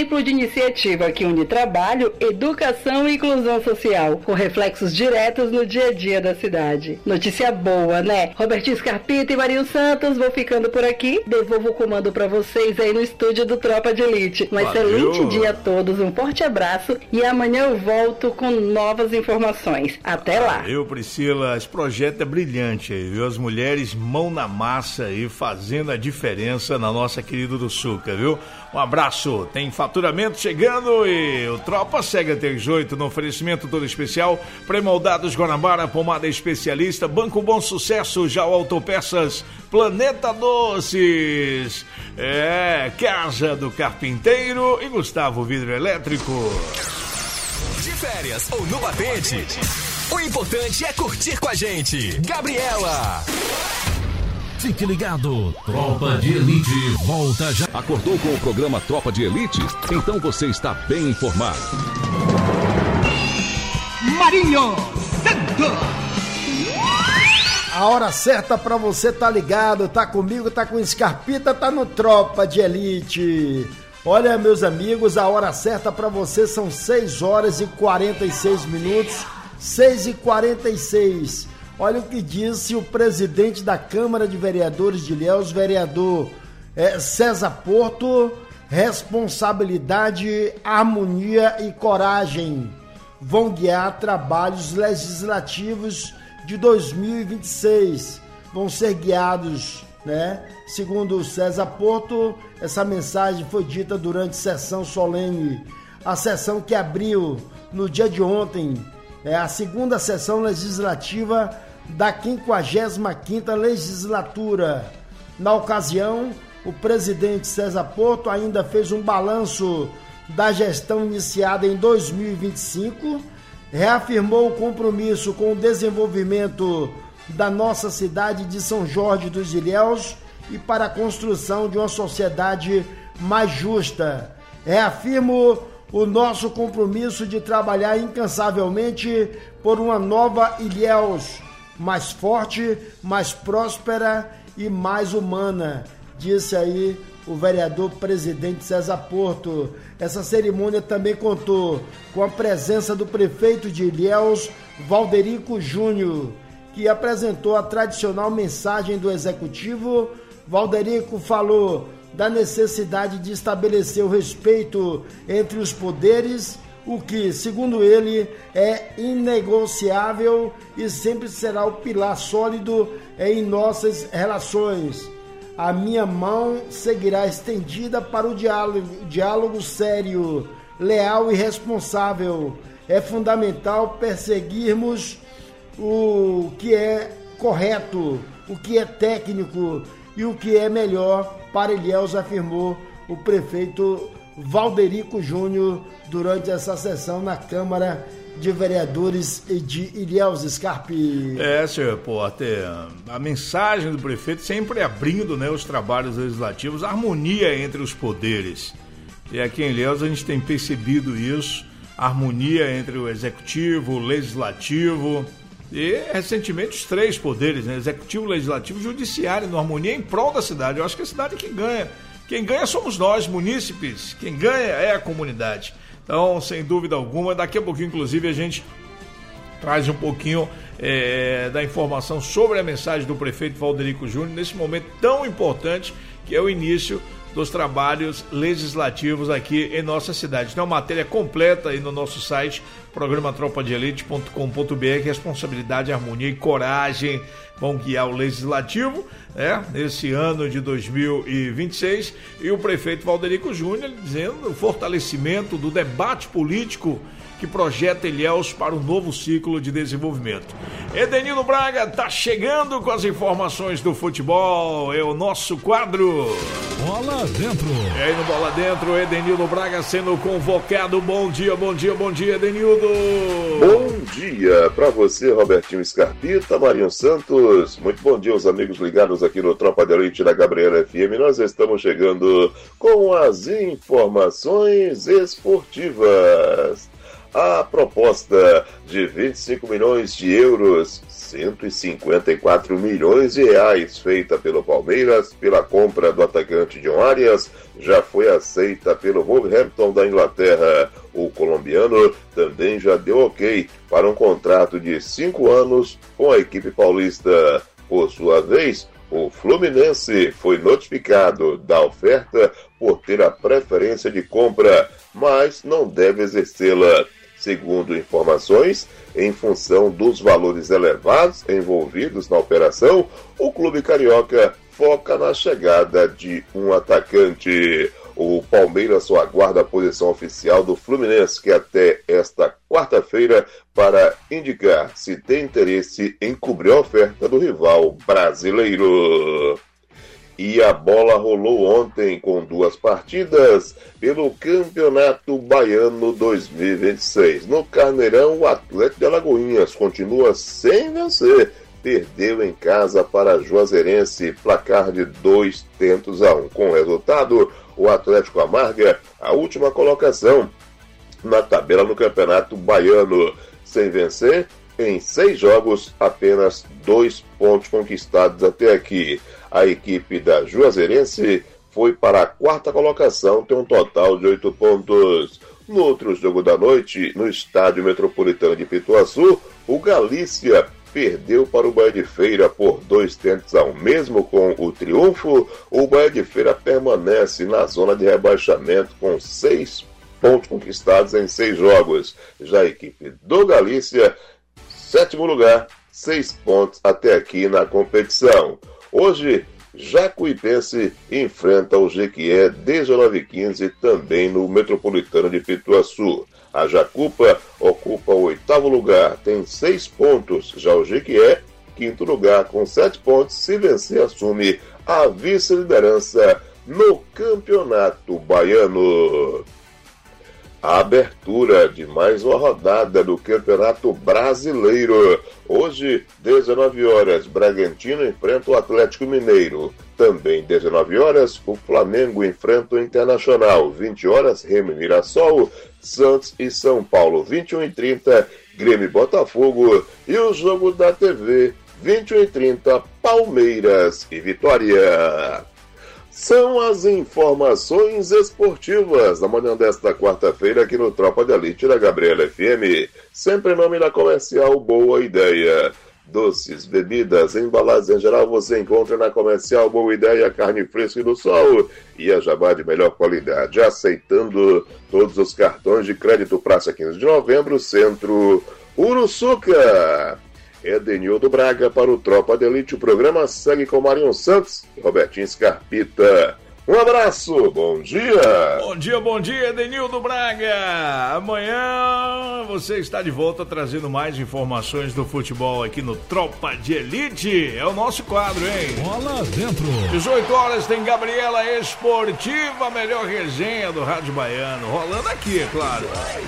exemplo de iniciativa que une trabalho, educação e inclusão social, com reflexos diretos no dia a dia da cidade. Notícia boa, né? Robertinho Scarpita e Marinho Santos, vou ficando por aqui. Devolvo o comando para vocês aí no estúdio do Tropa de Elite. Um excelente dia a todos, um forte abraço e amanhã eu volto com novas informações. Até lá. Valeu, Priscila. Esse projeto é brilhante aí, viu? As mulheres mão na massa aí, fazendo a diferença na nossa querida Uruçuca, viu? Um abraço. Tem faturamento chegando e o Tropa segue até as 8 no oferecimento todo especial. Pré-moldados Guanabara, pomada especialista, Banco Bom Sucesso, Jau Autopeças, Planeta Doces, Casa do Carpinteiro e Gustavo Vidro Elétrico. De férias ou no batente, o importante é curtir com a gente. Gabriela. Fique ligado, Tropa de Elite volta já. Acordou com o programa Tropa de Elite? Então você está bem informado. Marinho Santos. A hora certa pra você tá ligado, tá comigo, tá com Scarpita, tá no Tropa de Elite. Olha, meus amigos, a hora certa pra você são 6 horas e 46 minutos, 6h46. Olha o que disse o presidente da Câmara de Vereadores de Ilhéus, vereador César Porto: responsabilidade, harmonia e coragem vão guiar trabalhos legislativos de 2026. Vão ser guiados, né? Segundo o César Porto, essa mensagem foi dita durante sessão solene, a sessão que abriu no dia de ontem, a segunda sessão legislativa da 55ª legislatura. Na ocasião, o presidente César Porto ainda fez um balanço da gestão iniciada em 2025, reafirmou o compromisso com o desenvolvimento da nossa cidade de São Jorge dos Ilhéus e para a construção de uma sociedade mais justa. Reafirmo o nosso compromisso de trabalhar incansavelmente por uma nova Ilhéus, mais forte, mais próspera e mais humana, disse aí o vereador presidente César Porto. Essa cerimônia também contou com a presença do prefeito de Ilhéus, Valderico Júnior, que apresentou a tradicional mensagem do executivo. Valderico falou da necessidade de estabelecer o respeito entre os poderes, o que, segundo ele, é inegociável e sempre será o pilar sólido em nossas relações. A minha mão seguirá estendida para o diálogo sério, leal e responsável. É fundamental perseguirmos o que é correto, o que é técnico e o que é melhor para Ilhéus, afirmou o prefeito Valderico Júnior durante essa sessão na Câmara de Vereadores de Ilhéus, Scarpe. Senhor Porter, a mensagem do prefeito sempre abrindo, né, os trabalhos legislativos, a harmonia entre os poderes. E aqui em Ilhéus a gente tem percebido isso, a harmonia entre o executivo, o legislativo e, recentemente, os 3 poderes, né, executivo, legislativo e judiciário, na harmonia em prol da cidade. Eu acho que é a cidade que ganha. Quem ganha somos nós, munícipes. Quem ganha é a comunidade. Então, sem dúvida alguma, daqui a pouquinho, inclusive, a gente traz um pouquinho da informação sobre a mensagem do prefeito Valderico Júnior nesse momento tão importante que é o início dos trabalhos legislativos aqui em nossa cidade. Tem uma matéria completa aí no nosso site, programa tropadeelite.com.br. Responsabilidade, harmonia e coragem vão guiar o legislativo, nesse ano de 2026. E o prefeito Valderico Júnior dizendo o fortalecimento do debate político que projeta Ilhéus para um novo ciclo de desenvolvimento. Edenildo Braga está chegando com as informações do futebol, é o nosso quadro Bola Dentro. E aí no Bola Dentro, Edenildo Braga sendo convocado. Bom dia, bom dia, bom dia, Edenildo. Bom dia para você, Robertinho Scarpita, Marinho Santos. Muito bom dia aos amigos ligados aqui no Tropa de Elite da Gabriela FM. Nós estamos chegando com as informações esportivas. A proposta de 25 milhões de euros, 154 milhões de reais, feita pelo Palmeiras pela compra do atacante John Arias, já foi aceita pelo Wolverhampton da Inglaterra. O colombiano também já deu ok para um contrato de 5 anos com a equipe paulista. Por sua vez, o Fluminense foi notificado da oferta por ter a preferência de compra, mas não deve exercê-la. Segundo informações, em função dos valores elevados envolvidos na operação, o clube carioca foca na chegada de um atacante. O Palmeiras só aguarda a posição oficial do Fluminense, que até esta quarta-feira, para indicar se tem interesse em cobrir a oferta do rival brasileiro. E a bola rolou ontem com 2 partidas pelo Campeonato Baiano 2026. No Carneirão, o Atlético de Alagoinhas continua sem vencer. Perdeu em casa para Juazeirense, placar de 2-1. Com o resultado, o Atlético amarga a última colocação na tabela do Campeonato Baiano. Sem vencer, em 6 jogos, apenas 2 pontos conquistados até aqui. A equipe da Juazeirense foi para a 4ª colocação, tem um total de 8 pontos. No outro jogo da noite, no Estádio Metropolitano de Pituaçu, o Galícia perdeu para o Bahia de Feira por 2-1. Mesmo com o triunfo, o Bahia de Feira permanece na zona de rebaixamento com 6 pontos conquistados em 6 jogos. Já a equipe do Galícia, 7º lugar, 6 pontos até aqui na competição. Hoje, Jacuipense enfrenta o Jequié 19h15 também no Metropolitano de Pituaçu. A Jacupa ocupa o 8º lugar, tem 6 pontos. Já o Jequié, 5º lugar, com 7 pontos. Se vencer, assume a vice-liderança no Campeonato Baiano. A abertura de mais uma rodada do Campeonato Brasileiro. Hoje, 19 horas, Bragantino enfrenta o Atlético Mineiro. Também 19 horas, o Flamengo enfrenta o Internacional. 20 horas, Remo e Mirassol, Santos e São Paulo. 21h30, Grêmio e Botafogo. E o jogo da TV, 21h30, Palmeiras e Vitória. São as informações esportivas da manhã desta quarta-feira aqui no Tropa de Elite da Gabriela FM. Sempre em nome da Comercial Boa Ideia. Doces, bebidas, embalagens em geral você encontra na Comercial Boa Ideia, carne fresca e do sol e a jabá de melhor qualidade. Aceitando todos os cartões de crédito. Praça 15 de Novembro, Centro Uruçuca. Edenildo Braga para o Tropa de Elite. O programa segue com Marinho Santos e Robertinho Scarpita. Um abraço, bom dia! Bom dia, Edenildo Braga! Amanhã você está de volta trazendo mais informações do futebol aqui no Tropa de Elite. É o nosso quadro, hein? Bola dentro! 18 horas tem Gabriela Esportiva, a melhor resenha do Rádio Baiano. Rolando aqui, é claro.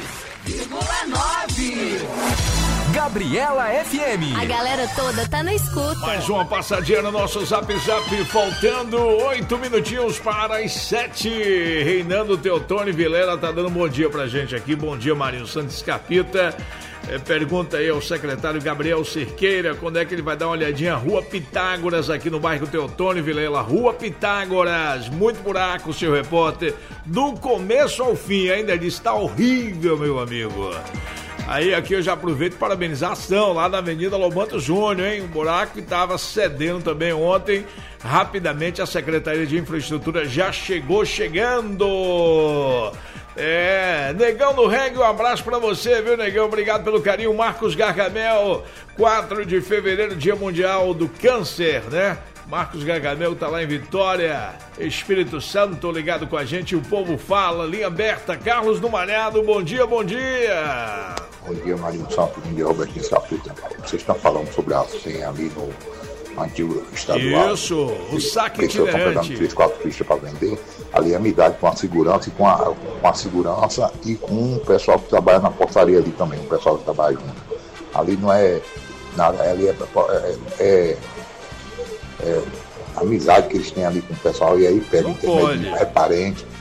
9. Gabriela FM. A galera toda tá na escuta. Mais uma passadinha no nosso Zap, faltando 8 minutinhos para as 7. Reinando Teotônio Vilela tá dando um bom dia pra gente aqui. Bom dia, Marinho Santos Capita. Pergunta aí ao secretário Gabriel Cerqueira quando é que ele vai dar uma olhadinha Rua Pitágoras aqui no bairro Teotônio Vilela. Rua Pitágoras, muito buraco, seu repórter, do começo ao fim. Ainda diz, tá horrível, meu amigo. Aí aqui eu já aproveito e parabenizar a ação lá na Avenida Lobanto Júnior, hein? Um buraco que estava cedendo também ontem. Rapidamente a Secretaria de Infraestrutura já chegando. Negão do Reggae, um abraço pra você, viu, Negão? Obrigado pelo carinho. Marcos Gargamel, 4 de fevereiro, Dia Mundial do Câncer, né? Marcos Gargamel tá lá em Vitória, Espírito Santo, ligado com a gente, o povo fala, linha aberta, Carlos do Malhado, bom dia. Bom dia, Marinho Santos, bom dia, Robertinho Scaputa. Vocês estão falando sobre a senha ali no antigo estadual. Isso, o saque itinerante. Estão pegando 3, 4 fichas para vender, ali é amizade com a segurança e com a segurança e com o pessoal que trabalha na portaria ali também, o pessoal que trabalha junto. Ali não é nada, ali é amizade que eles têm ali com o pessoal, e aí pedem intermédio, é parente,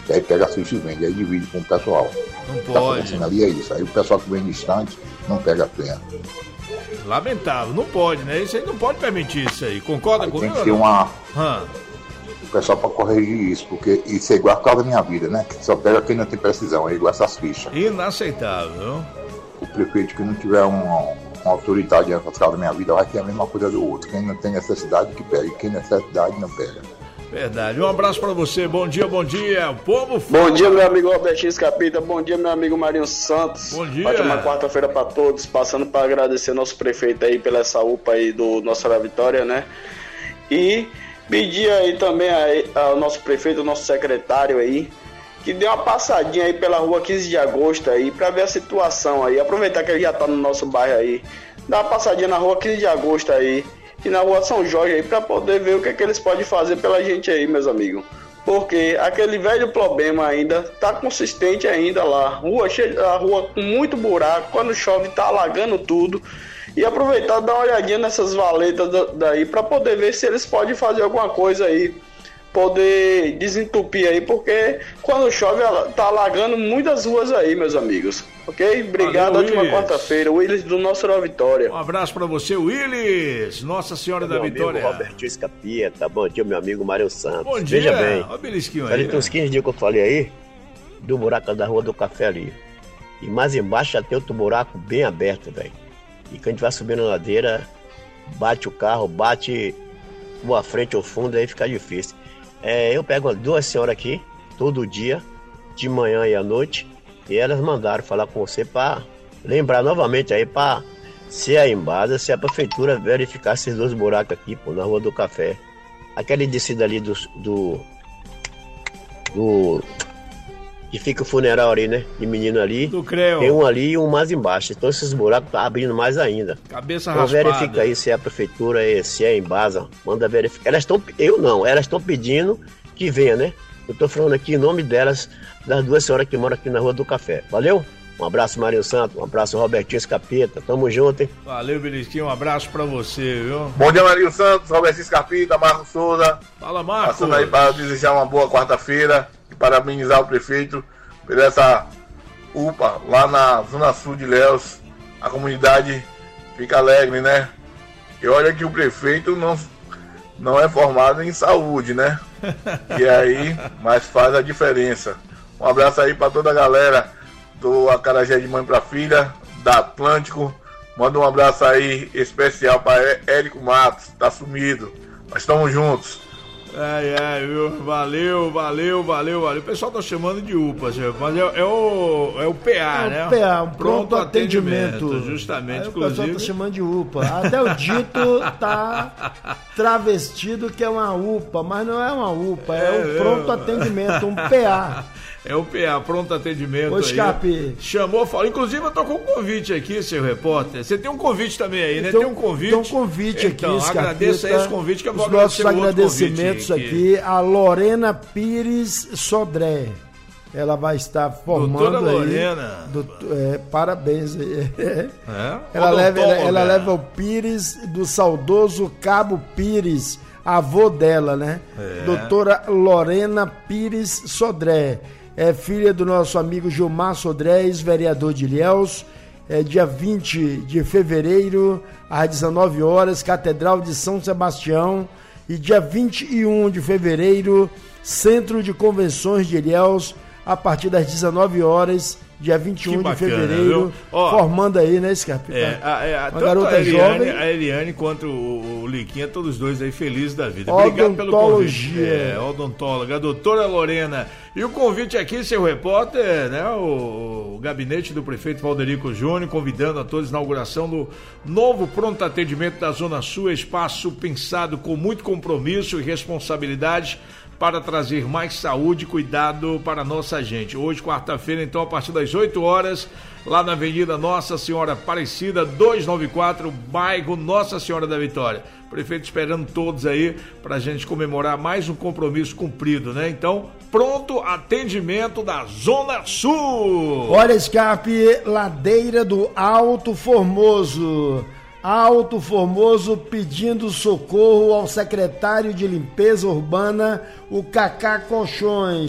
E aí pega a ficha e vende, aí divide com o pessoal. Não Tá pode. acontecendo ali é isso. Aí o pessoal que vem distante não pega a pena. Lamentável, não pode, né? Isso aí não pode permitir isso aí. Concorda Aí comigo? tem que ter uma... Hã? O pessoal para corrigir isso, porque isso é igual a causa da minha vida, né? Que só pega quem não tem precisão, é igual essas fichas. Inaceitável. O prefeito que não tiver uma autoridade nessa causa da minha vida vai ter a mesma coisa do outro. Quem não tem necessidade que pega, e quem tem necessidade não pega. Verdade. Um abraço pra você. Bom dia, bom dia. O povo Bom dia, meu amigo Robertinho Escapita. Bom dia, meu amigo Marinho Santos. Bom dia. Ótima quarta-feira pra todos. Passando para agradecer nosso prefeito aí pela essa UPA aí do Nossa Senhora da Vitória, né? E pedir aí também ao nosso prefeito, ao nosso secretário aí, que dê uma passadinha aí pela rua 15 de agosto aí, pra ver a situação aí. Aproveitar que ele já tá no nosso bairro aí. Dá uma passadinha na rua 15 de agosto aí e na rua São Jorge aí, pra poder ver o que é que eles podem fazer pela gente aí, meus amigos. Porque aquele velho problema ainda tá consistente ainda lá. A rua com muito buraco, quando chove tá alagando tudo. E aproveitar e dar uma olhadinha nessas valetas daí pra poder ver se eles podem fazer alguma coisa aí, poder desentupir aí, porque quando chove tá alagando muitas ruas aí, meus amigos. Ok? Obrigado, Valeu, ótima Willis. quarta-feira. Willis do Nossa Senhora da Vitória. Um abraço pra você, Willis. Nossa Senhora da Meu Vitória. amigo Robertinho Escapita. Bom dia, meu amigo Mário Santos. Bom dia. Veja bem, Ó, belisquinho aí, falei né? tem uns 15 dias que eu falei aí do buraco da Rua do Café ali. E mais embaixo já tem outro buraco bem aberto, velho. E quando a gente vai subindo a ladeira, bate o carro, bate ou a frente ou fundo, aí fica difícil. Eu pego duas senhoras aqui, todo dia, de manhã e à noite, e elas mandaram falar com você para lembrar novamente aí, para se a Embasa, se a prefeitura verificar esses dois buracos aqui, pô, na Rua do Café. Aquele descido ali do que fica o funeral ali, né? De menino ali. Do Creu. Tem um ali e um mais embaixo. Então esses buracos tá abrindo mais ainda. Cabeça então raspada. verifica aí se é a prefeitura, se é a Embasa. Manda verificar. Elas estão pedindo que venha, né? Eu tô falando aqui em nome delas, das duas senhoras que moram aqui na Rua do Café. Valeu? Um abraço, Mário Santos. Um abraço, Robertinho Escapeta. Tamo junto, hein? Valeu, belisquinho. Um abraço pra você, viu? Bom dia, Marinho Santos, Robertinho Escapita, Marcos Souza. Fala, Marcos. Passando aí para desejar uma boa quarta-feira e parabenizar o prefeito por essa UPA lá na Zona Sul de Ilhéus. A comunidade fica alegre, né? E olha que o prefeito não é formado em saúde, né? E aí, mas faz a diferença. Um abraço aí para toda a galera do Acarajé de Mãe para Filha, da Atlântico. Manda um abraço aí especial para Érico Matos, tá sumido. Nós estamos juntos. Viu? Valeu. O pessoal tá chamando de UPA, mas é o PA, né? O PA, um pronto atendimento. Justamente, aí inclusive. O pessoal tá chamando de UPA. Até o dito tá travestido que é uma UPA, mas não é uma UPA, é um pronto atendimento, um PA. É o PA, pronto atendimento. Ô, Escape. Chamou, falou. Inclusive, eu tô com um convite aqui, seu repórter. Você tem um convite também aí, né? Tem um convite. Tem um convite então, aqui, Escapita. agradeço aí esse convite que eu vou Os nossos agradecer o outro agradecimentos convite aqui a Lorena Pires Sodré. Ela vai estar formando Doutora aí. Lorena. Parabéns aí. Ela leva o Pires do saudoso Cabo Pires, avô dela, né? Doutora Lorena Pires Sodré. É filha do nosso amigo Gilmar Sodré, ex-vereador de Ilhéus. Dia 20 de fevereiro, às 19 horas, Catedral de São Sebastião. E dia 21 de fevereiro, Centro de Convenções de Ilhéus, a partir das 19 horas, dia 21 de fevereiro, formando aí, né, Scarpa? Uma garota jovem. A Eliane quanto o Liquinha, todos dois aí felizes da vida. Obrigado pelo convite. Odontóloga, a doutora Lorena. E o convite aqui, seu repórter, né, o gabinete do prefeito Valderico Júnior, convidando a todos a inauguração do novo pronto atendimento da Zona Sul, espaço pensado com muito compromisso e responsabilidade para trazer mais saúde e cuidado para a nossa gente. Hoje, quarta-feira, então, a partir das 8 horas, lá na Avenida Nossa Senhora Aparecida, 294, bairro Nossa Senhora da Vitória. Prefeito esperando todos aí para a gente comemorar mais um compromisso cumprido, né? Então, pronto atendimento da Zona Sul. Olha, Scarpe, ladeira do Alto Formoso. Alto Formoso pedindo socorro ao secretário de Limpeza Urbana, o Cacá Colchões.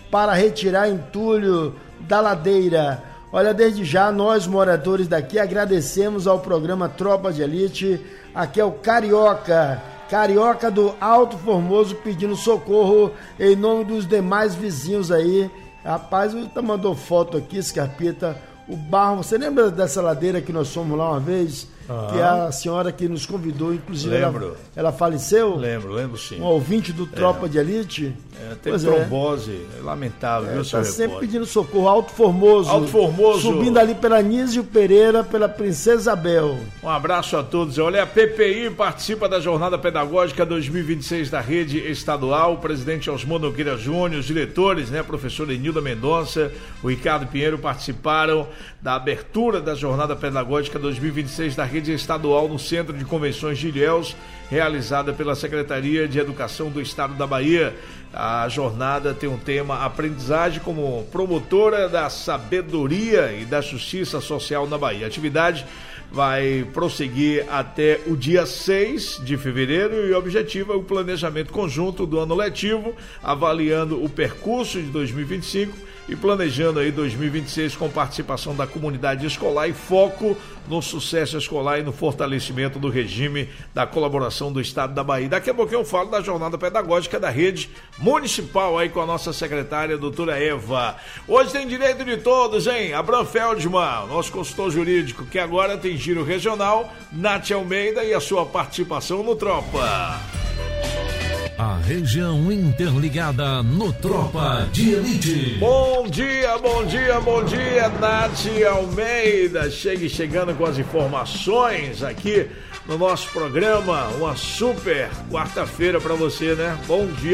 para retirar entulho da ladeira. Olha, desde já, nós moradores daqui agradecemos ao programa Tropa de Elite. Aqui é o Carioca do Alto Formoso, pedindo socorro em nome dos demais vizinhos aí. Rapaz, o mandou foto aqui, Scarpita. O barro, você lembra dessa ladeira que nós fomos lá uma vez? Que é a senhora que nos convidou, inclusive ela faleceu? Lembro sim. Um ouvinte do Tropa de Elite. Tem trombose, lamentável, viu, seu repórter? Tá sempre pedindo socorro. Alto Formoso. Subindo ali pela Nísio Pereira, pela Princesa Isabel. Um abraço a todos. Olha, a PPI participa da Jornada Pedagógica 2026 da Rede Estadual. O presidente Osmar Nogueira Júnior, os diretores, né, professor Enilda Mendonça, o Ricardo Pinheiro, participaram da abertura da Jornada Pedagógica 2026 da Rede Estadual no Centro de Convenções de Ilhéus, realizada pela Secretaria de Educação do Estado da Bahia. A jornada tem um tema aprendizagem como promotora da sabedoria e da justiça social na Bahia. A atividade vai prosseguir até o dia 6 de fevereiro e o objetivo é o planejamento conjunto do ano letivo, avaliando o percurso de 2025 e planejando aí 2026 com participação da comunidade escolar e foco no sucesso escolar e no fortalecimento do regime da colaboração do Estado da Bahia. Daqui a pouquinho eu falo da jornada pedagógica da rede municipal aí com a nossa secretária, doutora Eva. Hoje tem direito de todos, hein? Abraham Feldman, nosso consultor jurídico, que agora tem giro regional, Nath Almeida e a sua participação no Tropa. A região interligada no Tropa de Elite. Bom dia, Nath Almeida. Chegando com as informações aqui no nosso programa. Uma super quarta-feira para você, né? Bom dia.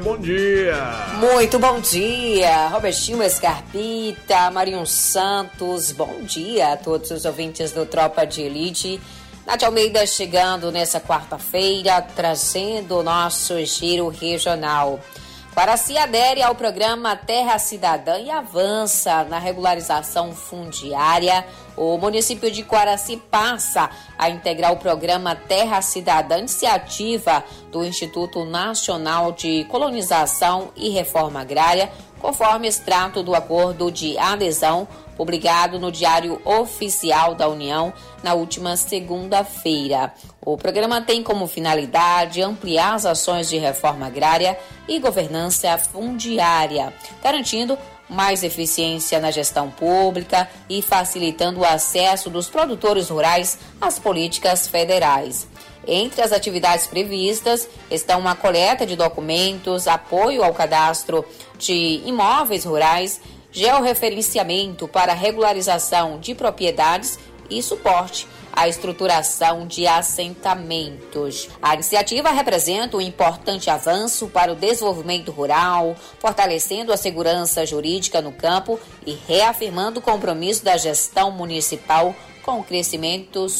Muito bom dia, Robertinho Scarpita, Marinho Santos. Bom dia a todos os ouvintes do Tropa de Elite. Nath Almeida chegando nessa quarta-feira, trazendo o nosso giro regional. Quaraci adere ao programa Terra Cidadã e avança na regularização fundiária. O município de Quaraci passa a integrar o programa Terra Cidadã, iniciativa do Instituto Nacional de Colonização e Reforma Agrária, conforme extrato do acordo de adesão publicado no Diário Oficial da União na última segunda-feira. O programa tem como finalidade ampliar as ações de reforma agrária e governança fundiária, garantindo mais eficiência na gestão pública e facilitando o acesso dos produtores rurais às políticas federais. Entre as atividades previstas estão a coleta de documentos, apoio ao cadastro de imóveis rurais, georreferenciamento para regularização de propriedades e suporte à estruturação de assentamentos. A iniciativa representa um importante avanço para o desenvolvimento rural, fortalecendo a segurança jurídica no campo e reafirmando o compromisso da gestão municipal com o crescimento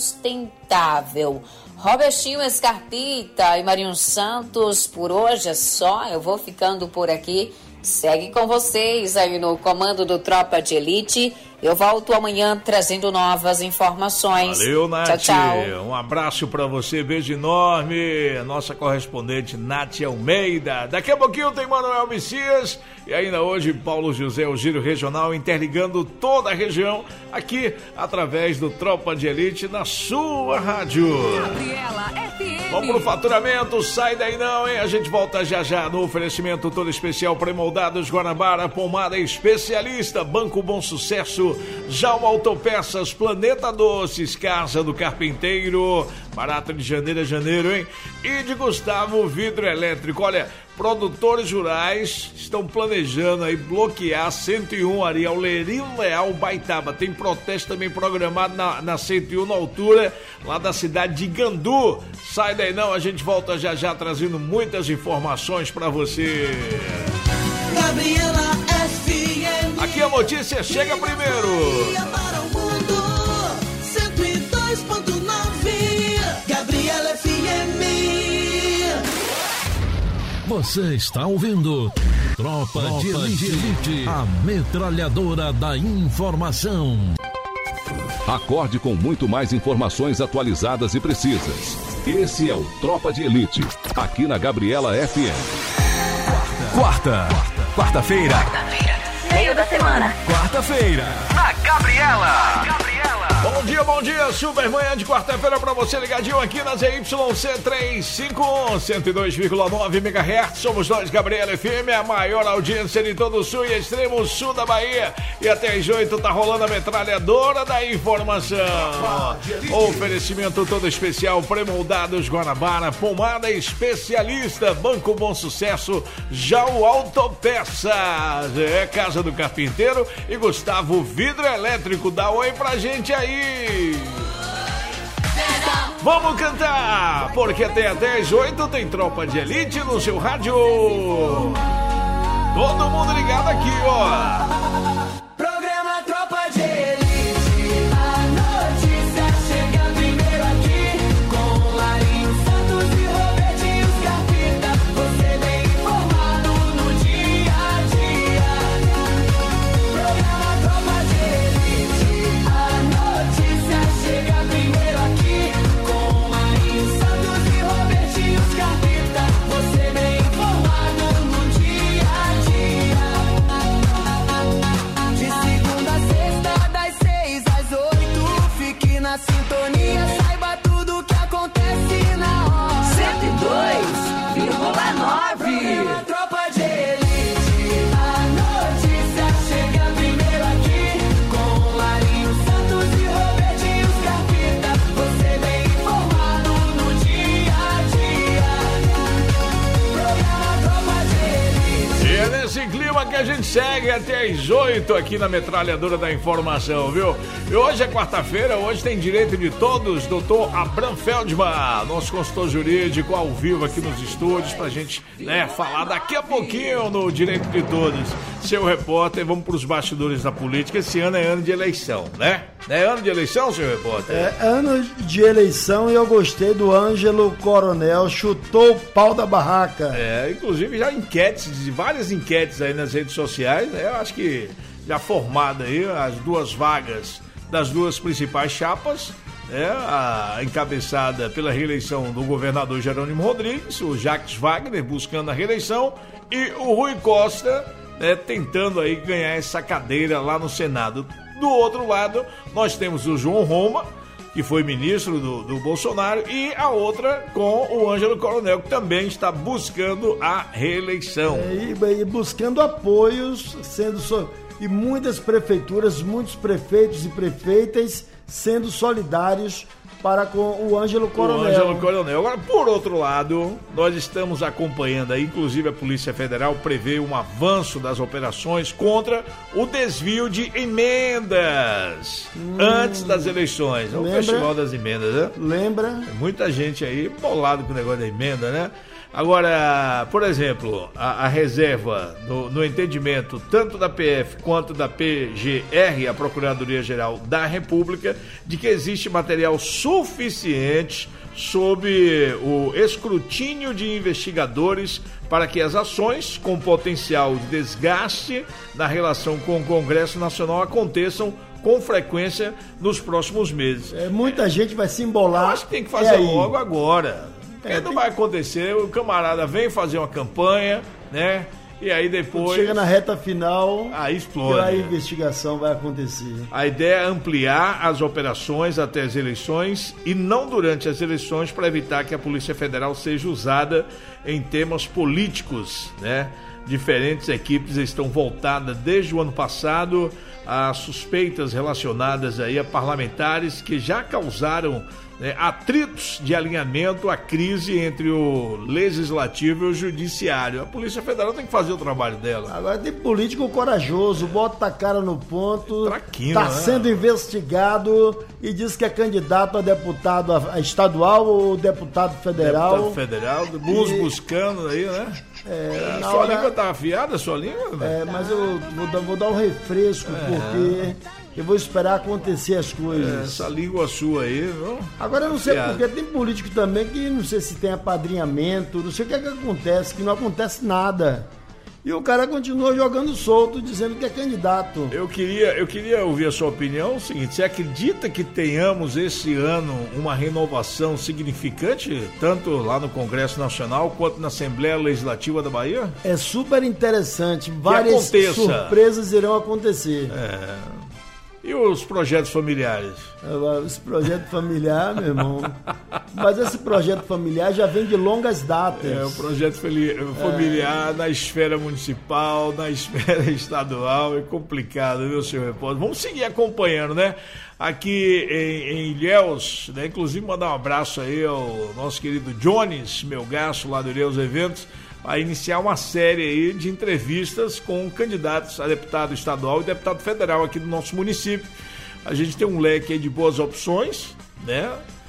sustentável. Robertinho Scarpita e Marinho Santos, por hoje é só, eu vou ficando por aqui. Segue com vocês aí no comando do Tropa de Elite. Eu volto amanhã trazendo novas informações. Valeu, Nath. Tchau. Um abraço pra você, beijo enorme. Nossa correspondente Nath Almeida. Daqui a pouquinho tem Manuel Messias e ainda hoje Paulo José, o Giro Regional, interligando toda a região aqui através do Tropa de Elite na sua rádio. Gabriela FM. Vamos pro faturamento, sai daí não, hein? A gente volta já no oferecimento todo especial pré-moldados Guanabara, pomada especialista, Banco Bom Sucesso, Jalma Autopeças, Planeta Doces, Casa do Carpinteiro, barato de janeiro a janeiro, hein? E de Gustavo Vidro Elétrico. Olha, produtores rurais estão planejando aí bloquear 101 ali ao Leirinho Leal, Baitaba. Tem protesto também programado na 101, na altura lá da cidade de Gandu. Sai daí não, a gente volta já trazendo muitas informações pra você. Gabriela FM. Aqui a notícia chega primeiro. Para o mundo, 102.9. Gabriela FM. Você está ouvindo Tropa de Elite, a metralhadora da informação. Acorde com muito mais informações atualizadas e precisas. Esse é o Tropa de Elite, aqui na Gabriela FM. Quarta. quarta-feira. Meio da semana. Quarta-feira. Na Gabriela. Bom dia, super manhã de quarta-feira pra você ligadinho aqui na ZYC 351, 102,9 MHz. Somos nós, Gabriela FM, a maior audiência de todo o sul e extremo sul da Bahia. E até às 8 tá rolando a metralhadora da informação. Oferecimento todo especial, Premoldados Guanabara, pomada especialista, Banco Bom Sucesso, Jau Autopeças, Casa do Carpinteiro e Gustavo Vidro Elétrico. Dá oi pra gente aí. Vamos cantar, porque até às 8 tem Tropa de Elite no seu rádio. Todo mundo ligado aqui, ó. Programa Tropa de Elite, a notícia chega primeiro aqui, com Larinho Santos e Robertinho Scarpita, você bem informado no dia a dia. Programa Tropa de Elite, a notícia chega primeiro aqui, com Larinho Santos e Robertinho Scarpita, você bem informado no dia a dia. De segunda a sexta, das 6 às 8, fique na sintonia, saiba tudo que acontece na hora. 102,9. Tropa de Elite, a notícia chega primeiro aqui, com Larinho Santos e Robertinho Scarpita, você bem informado no dia a dia. Programa Tropa de Elite. E é nesse clima que a gente segue até às 8 aqui na metralhadora da informação, viu? E hoje é quarta-feira, hoje tem direito de todos, doutor Abraham Feldman, nosso consultor jurídico ao vivo aqui nos estúdios, pra gente, falar daqui a pouquinho no Direito de Todos. Seu repórter, vamos pros bastidores da política. Esse ano é ano de eleição, né? É ano de eleição, seu repórter? É ano de eleição e eu gostei do Ângelo Coronel, chutou o pau da barraca. Inclusive já várias enquetes aí nas redes sociais, né? Eu acho que já formada aí as duas vagas das duas principais chapas, a encabeçada pela reeleição do governador Jerônimo Rodrigues, o Jacques Wagner buscando a reeleição e o Rui Costa, tentando aí ganhar essa cadeira lá no Senado. Do outro lado, nós temos o João Roma, que foi ministro do Bolsonaro, e a outra com o Ângelo Coronel, que também está buscando a reeleição. E buscando apoios, e muitas prefeituras, muitos prefeitos e prefeitas sendo solidários para com o Ângelo Coronel. Agora, por outro lado, nós estamos acompanhando aí, inclusive a Polícia Federal prevê um avanço das operações contra o desvio de emendas antes das eleições. É o Festival das Emendas, né? Lembra? Tem muita gente aí bolado com o negócio da emenda, né? Agora, por exemplo, a reserva no entendimento tanto da PF quanto da PGR, a Procuradoria-Geral da República, de que existe material suficiente sob o escrutínio de investigadores para que as ações com potencial de desgaste na relação com o Congresso Nacional aconteçam com frequência nos próximos meses. Muita gente vai se embolar. Eu acho que tem que fazer logo agora. Não vai acontecer, o camarada vem fazer uma campanha, né? E aí depois... Quando chega na reta final, aí explode. A investigação vai acontecer. A ideia é ampliar as operações até as eleições e não durante as eleições, para evitar que a Polícia Federal seja usada em temas políticos, né? Diferentes equipes estão voltadas desde o ano passado a suspeitas relacionadas aí a parlamentares que já causaram atritos de alinhamento à crise entre o legislativo e o judiciário. A Polícia Federal tem que fazer o trabalho dela. Agora tem político corajoso, bota a cara no ponto, Traquino, sendo investigado e diz que é candidato a deputado estadual ou deputado federal. Deputado federal, buscando aí, né? Sua língua tá afiada, sua língua? Mas eu vou dar um refresco, porque eu vou esperar acontecer as coisas. Essa língua sua aí, viu? Agora eu não sei porque tem político também que não sei se tem apadrinhamento, não sei o que acontece, que não acontece nada. E o cara continua jogando solto, dizendo que é candidato. Eu queria ouvir a sua opinião. É o seguinte, você acredita que tenhamos esse ano uma renovação significante, tanto lá no Congresso Nacional quanto na Assembleia Legislativa da Bahia? É super interessante. Várias surpresas irão acontecer. E os projetos familiares? Os projetos familiares, meu irmão. Mas esse projeto familiar já vem de longas datas. O projeto familiar na esfera municipal, na esfera estadual, é complicado, viu, senhor repórter? Vamos seguir acompanhando, né? Aqui em Ilhéus, né? Inclusive mandar um abraço aí ao nosso querido Jones Melgaço, lá do Ilhéus Eventos, a iniciar uma série aí de entrevistas com candidatos a deputado estadual e deputado federal aqui do nosso município. A gente tem um leque aí de boas opções, né?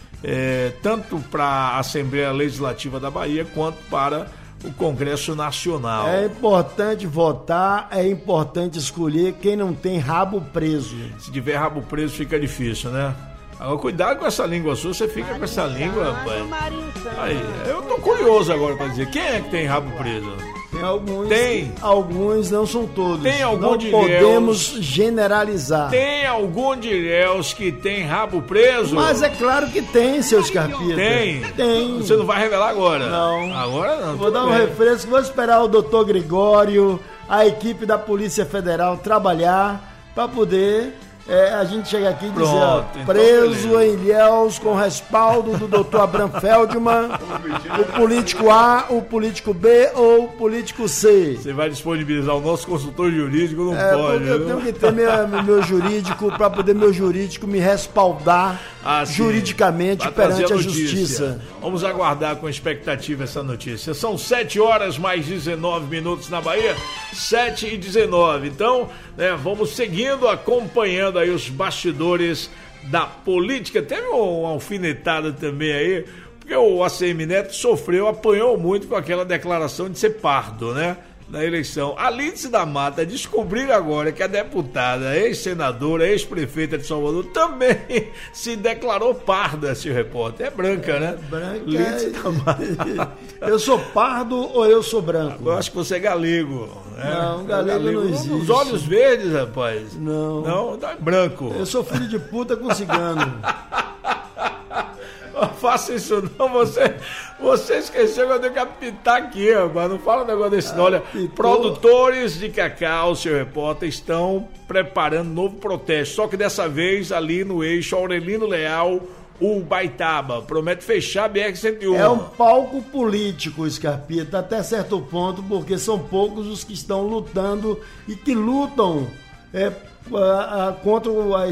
Tanto para a Assembleia Legislativa da Bahia quanto para o Congresso Nacional. É importante votar, é importante escolher quem não tem rabo preso. Se tiver rabo preso fica difícil, né? Agora, cuidado com essa língua sua, você fica com essa língua, rapaz. Aí, eu tô curioso agora pra dizer, quem é que tem rabo preso? Tem alguns. Alguns, não são todos. Tem algum não de podemos Ilhéus, generalizar. Tem algum de Ilhéus que tem rabo preso? Mas é claro que tem, seu Scarpita. Tem? Você não vai revelar agora? Não. Agora não. Vou dar um refresco, vou esperar o doutor Gregório, a equipe da Polícia Federal trabalhar para poder... a gente chega aqui e dizer, então preso em Ilhéus com respaldo do doutor Abraham Feldman, o político A, o político B ou o político C. Você vai disponibilizar o nosso consultor jurídico? Não pode. Eu tenho que ter meu jurídico, para poder meu jurídico me respaldar juridicamente perante a justiça. Vamos aguardar com expectativa essa notícia. São 7 horas mais 19 minutos na Bahia, 7h19. Então, né, vamos seguindo, acompanhando aí os bastidores da política. Teve uma alfinetada também aí, porque o ACM Neto apanhou muito com aquela declaração de ser pardo, né? Na eleição. A Lídice da Mata descobriu agora que a deputada, ex-senadora, ex-prefeita de Salvador também se declarou parda, seu repórter. É branca, né? Branca. Lídice da Mata. Eu sou pardo ou eu sou branco? Eu acho que você é galego. Né? Não, galego não existe. Os olhos verdes, rapaz. Não. Não, é branco. Eu sou filho de puta com cigano. Não faça isso não, você esqueceu que eu tenho que apitar aqui, rapaz. Não fala um negócio desse não. Olha, produtores de cacau, seu repórter, estão preparando novo protesto, só que dessa vez ali no eixo Aurelino Leal, Ubaitaba, promete fechar a BR-101. É um palco político, Scarpita, até certo ponto, porque são poucos os que estão lutando e que lutam contra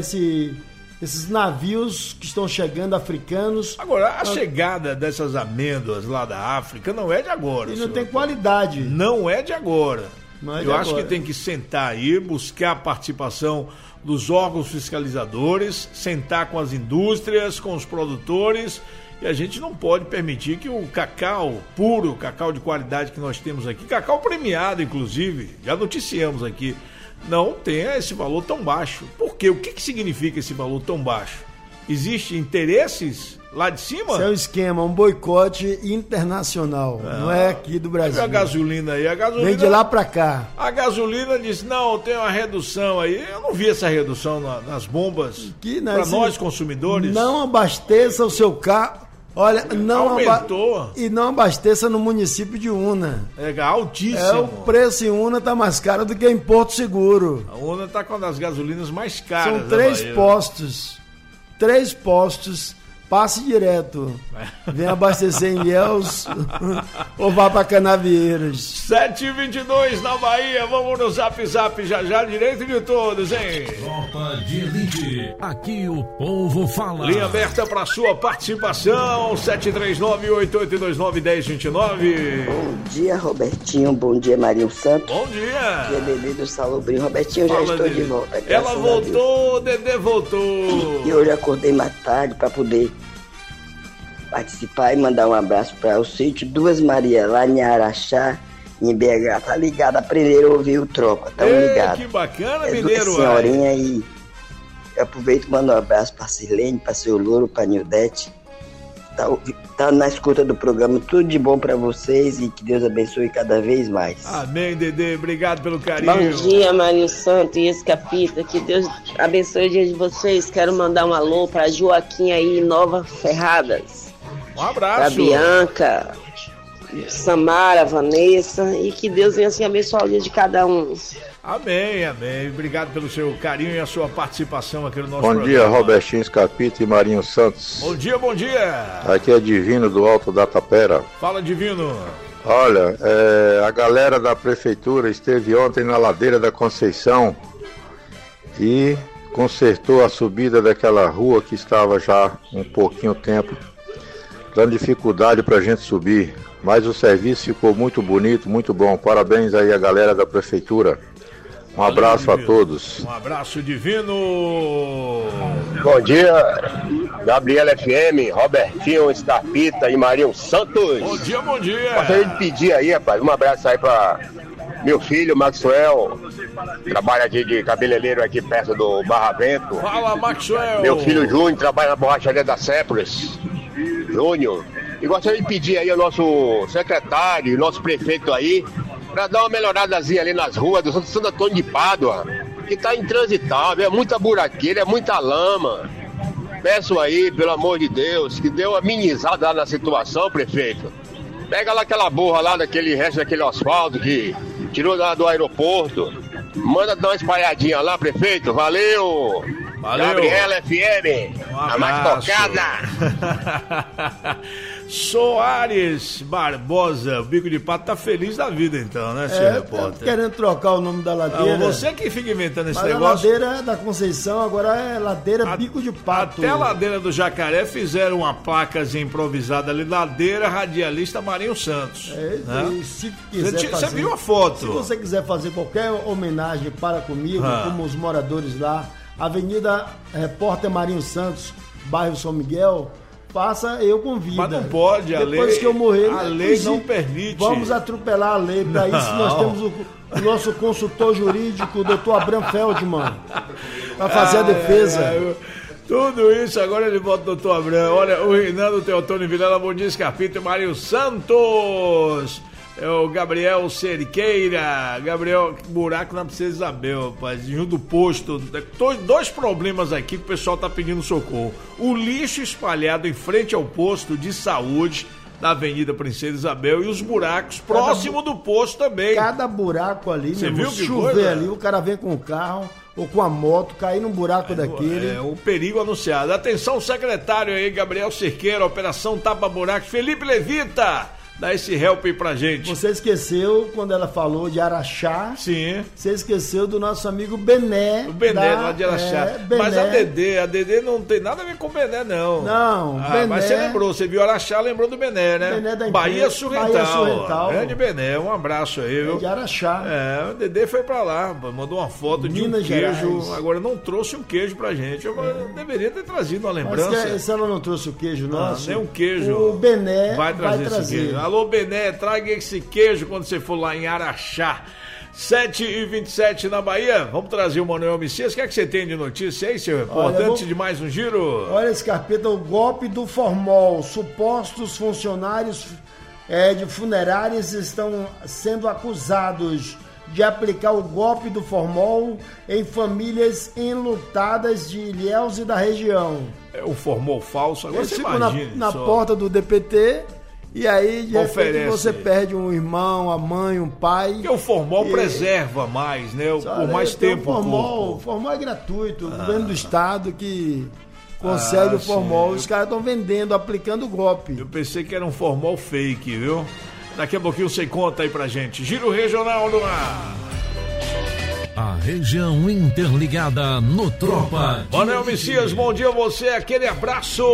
esses navios que estão chegando, africanos. Agora, a chegada dessas amêndoas lá da África não é de agora. E não tem qualidade. Não é de agora. Eu acho que tem que sentar aí, buscar a participação dos órgãos fiscalizadores, sentar com as indústrias, com os produtores, e a gente não pode permitir que o cacau puro, o cacau de qualidade que nós temos aqui, cacau premiado inclusive, já noticiamos aqui, não tenha esse valor tão baixo. Por quê? O que significa esse valor tão baixo? Existem interesses lá de cima? Isso é um esquema, um boicote internacional, não é aqui do Brasil. E a gasolina aí? A gasolina vem de lá pra cá. A gasolina diz, não, tem uma redução aí. Eu não vi essa redução nas bombas para nós consumidores. Não abasteça o seu carro. Olha, aumentou. E não abasteça no município de Una. É altíssimo. O preço em Una tá mais caro do que em Porto Seguro. A Una tá com uma das gasolinas mais caras. São 3 postos. 3 postos. Passe direto. Vem abastecer em Ilhéus ou vá para Canavieiras. 7h22 na Bahia. Vamos no Zap já direito de todos, hein? Tropa de Elite. Aqui o povo fala. Linha aberta para sua participação. 739-8829-1029. Bom dia, Robertinho. Bom dia, Marinho Santos. Bom dia. Dia, Dedê do Salobrinho. Robertinho, já estou de volta. Ela voltou, Dedê voltou. E hoje acordei mais tarde para poder participar e mandar um abraço para o sítio Duas Maria, lá em Araxá, em BH. Tá ligado? Aprenderam a ouvir o Tropa, tá ligado? Que bacana, mineiro. Senhorinha, e eu aproveito e mando um abraço para Silene, para seu Louro, para Nildete, tá na escuta do programa. Tudo de bom pra vocês e que Deus abençoe cada vez mais. Amém, Dedê. Obrigado pelo carinho. Bom dia, Marinho Santos e Escapita. Que Deus abençoe o dia de vocês. Quero mandar um alô pra Joaquim aí, Nova Ferradas. Um abraço. Pra Bianca, Samara, Vanessa. E que Deus venha assim abençoar o dia de cada um. Amém, amém. Obrigado pelo seu carinho e a sua participação aqui no nosso programa. Bom dia, Robertinho Escapita e Marinho Santos. Bom dia, bom dia. Aqui é Divino do Alto da Tapera. Fala, Divino. Olha, a galera da prefeitura esteve ontem na ladeira da Conceição e consertou a subida daquela rua que estava já um pouquinho tempo dando dificuldade para a gente subir. Mas o serviço ficou muito bonito, muito bom. Parabéns aí a galera da prefeitura. Um abraço a todos. Um abraço, Divino. Bom dia, Gabriel FM, Robertinho Escapita e Marinho Santos. Bom dia, bom dia. Gostaria de pedir aí, rapaz, um abraço aí pra meu filho, Maxwell. Trabalha de cabeleireiro aqui perto do Barra Vento. Fala, Maxwell. Meu filho Júnior trabalha na borracharia da Cypress. Júnior. E gostaria de pedir aí ao nosso secretário, nosso prefeito aí, para dar uma melhoradazinha ali nas ruas do Santo Antônio de Pádua, que tá intransitável, é muita buraqueira, é muita lama. Peço aí, pelo amor de Deus, que dê uma amenizada lá na situação, prefeito. Pega lá aquela borra lá, daquele resto daquele asfalto que tirou lá do aeroporto. Manda dar uma espalhadinha lá, prefeito. Valeu! Valeu. Gabriela FM, a mais tocada. Soares Barbosa, o Bico de Pato tá feliz da vida então, né, senhor repórter? Tá querendo trocar o nome da ladeira. Você que fica inventando esse mas negócio. A ladeira da Conceição agora é ladeira Bico de Pato. Até a ladeira do Jacaré fizeram uma placazinha improvisada ali, ladeira radialista Marinho Santos. Né? Se quiser você viu a foto? Se você quiser fazer qualquer homenagem para comigo, como os moradores lá, Avenida Repórter Marinho Santos, bairro São Miguel, faça, eu convido. Mas não pode, a lei. Depois que eu morrer, a lei não permite. Vamos atropelar a lei. Para isso nós temos o nosso consultor jurídico, o doutor Abraham Feldman, para fazer a defesa. Tudo isso, agora ele volta o doutor Abraham. Olha, o Reinaldo Teotônio Vilela, bom dia, Escapita e Marinho Santos. É o Gabriel Cerqueira. Gabriel, que buraco na Princesa Isabel, rapaz. Junto do posto. Dois problemas aqui que o pessoal tá pedindo socorro. O lixo espalhado em frente ao posto de saúde da Avenida Princesa Isabel e os buracos próximo do posto também. Cada buraco ali, você viu que chover coisa? Ali, o cara vem com o carro ou com a moto, cair num buraco daquele. É o perigo anunciado. Atenção, secretário aí, Gabriel Cerqueira, Operação Tapa Buraco. Felipe Levita, dá esse help aí pra gente. Você esqueceu, quando ela falou de Araxá. Sim. Você esqueceu do nosso amigo Bené. O Bené lá de Araxá. Mas a Dedê não tem nada a ver com o Bené, não. Não, Bené. Mas você lembrou, você viu Araxá, lembrou do Bené, né? Bené da Bahia Surrental. Bahia Surrental. Grande Bené, um abraço aí, viu? De Araxá. O Dedê foi pra lá, mandou uma foto de um queijo. Gerais. Agora não trouxe um queijo pra gente. Eu deveria ter trazido uma lembrança. Mas se ela não trouxe o queijo nosso, nem um queijo. O Bené vai trazer esse queijo. Alô, Bené, traga esse queijo quando você for lá em Araxá. 7h27 na Bahia. Vamos trazer o Manuel Messias. O que é que você tem de notícia aí, seu repórter? Antes de mais um giro. Olha, Escarpeta, o golpe do Formol. Supostos funcionários de funerárias estão sendo acusados de aplicar o golpe do Formol em famílias enlutadas de Ilhéus e da região. É o Formol falso. Agora você imagina na porta do DPT. E aí, de repente, você perde um irmão, a mãe, um pai. Porque o Formol preserva mais, né? Por mais tempo. O Formol é gratuito. O governo do estado que concede o Formol. Os caras estão vendendo, aplicando o golpe. Eu pensei que era um Formol fake, viu? Daqui a pouquinho você conta aí pra gente. Giro Regional no ar. A região interligada no Tropa. Manuel Messias, bom dia a você. Aquele abraço.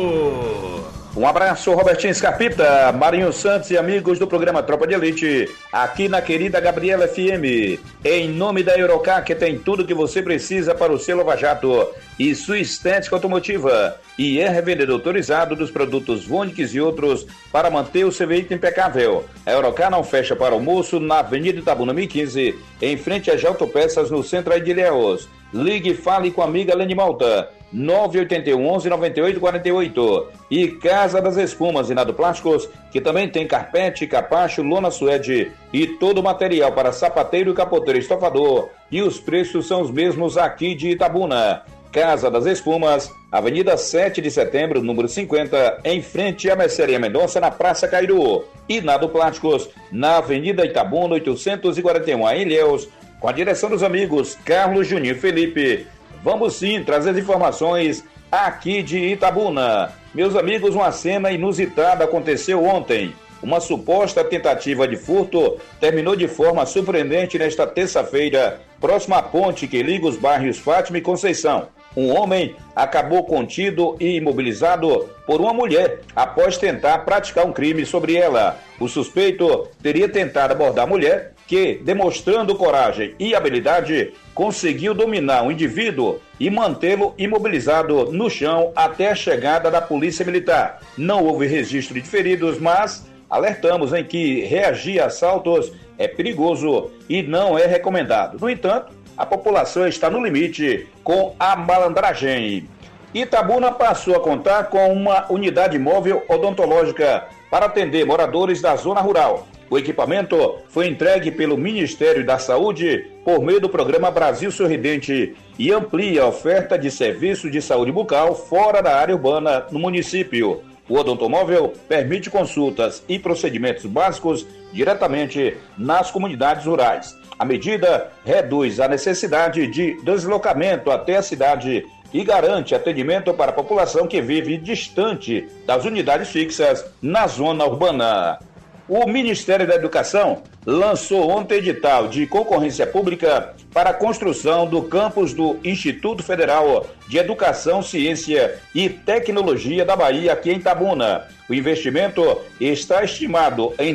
Um abraço, Robertinho Escapita, Marinho Santos e amigos do programa Tropa de Elite, aqui na querida Gabriela FM, em nome da Eurocar, que tem tudo que você precisa para o seu Lava Jato e sua estética automotiva, e é revendedor autorizado dos produtos Vonix e outros para manter o seu veículo impecável. A Eurocar não fecha para almoço na Avenida Itabuna 1015, em frente às autopeças no centro de Ilhéus. Ligue e fale com a amiga Lene Malta, 981 11 98 48. E Casa das Espumas e Nado Plásticos, que também tem carpete, capacho, lona suede e todo o material para sapateiro, capoteiro e estofador. E os preços são os mesmos aqui de Itabuna. Casa das Espumas, Avenida 7 de Setembro, número 50, em frente à Mercearia Mendonça, na Praça Cairu. E Nado Plásticos, na Avenida Itabuna, 841, em Ilhéus, com a direção dos amigos Carlos, Juninho e Felipe. Vamos sim trazer as informações aqui de Itabuna. Meus amigos, uma cena inusitada aconteceu ontem. Uma suposta tentativa de furto terminou de forma surpreendente nesta terça-feira, próxima à ponte que liga os bairros Fátima e Conceição. Um homem acabou contido e imobilizado por uma mulher após tentar praticar um crime sobre ela. O suspeito teria tentado abordar a mulher, que, demonstrando coragem e habilidade, conseguiu dominar o indivíduo e mantê-lo imobilizado no chão até a chegada da Polícia Militar. Não houve registro de feridos, mas alertamos em que reagir a assaltos é perigoso e não é recomendado. No entanto, a população está no limite com a malandragem. Itabuna passou a contar com uma unidade móvel odontológica para atender moradores da zona rural. O equipamento foi entregue pelo Ministério da Saúde por meio do programa Brasil Sorridente e amplia a oferta de serviço de saúde bucal fora da área urbana no município. O odontomóvel permite consultas e procedimentos básicos diretamente nas comunidades rurais. A medida reduz a necessidade de deslocamento até a cidade e garante atendimento para a população que vive distante das unidades fixas na zona urbana. O Ministério da Educação lançou ontem edital de concorrência pública para a construção do campus do Instituto Federal de Educação, Ciência e Tecnologia da Bahia, aqui em Itabuna. O investimento está estimado em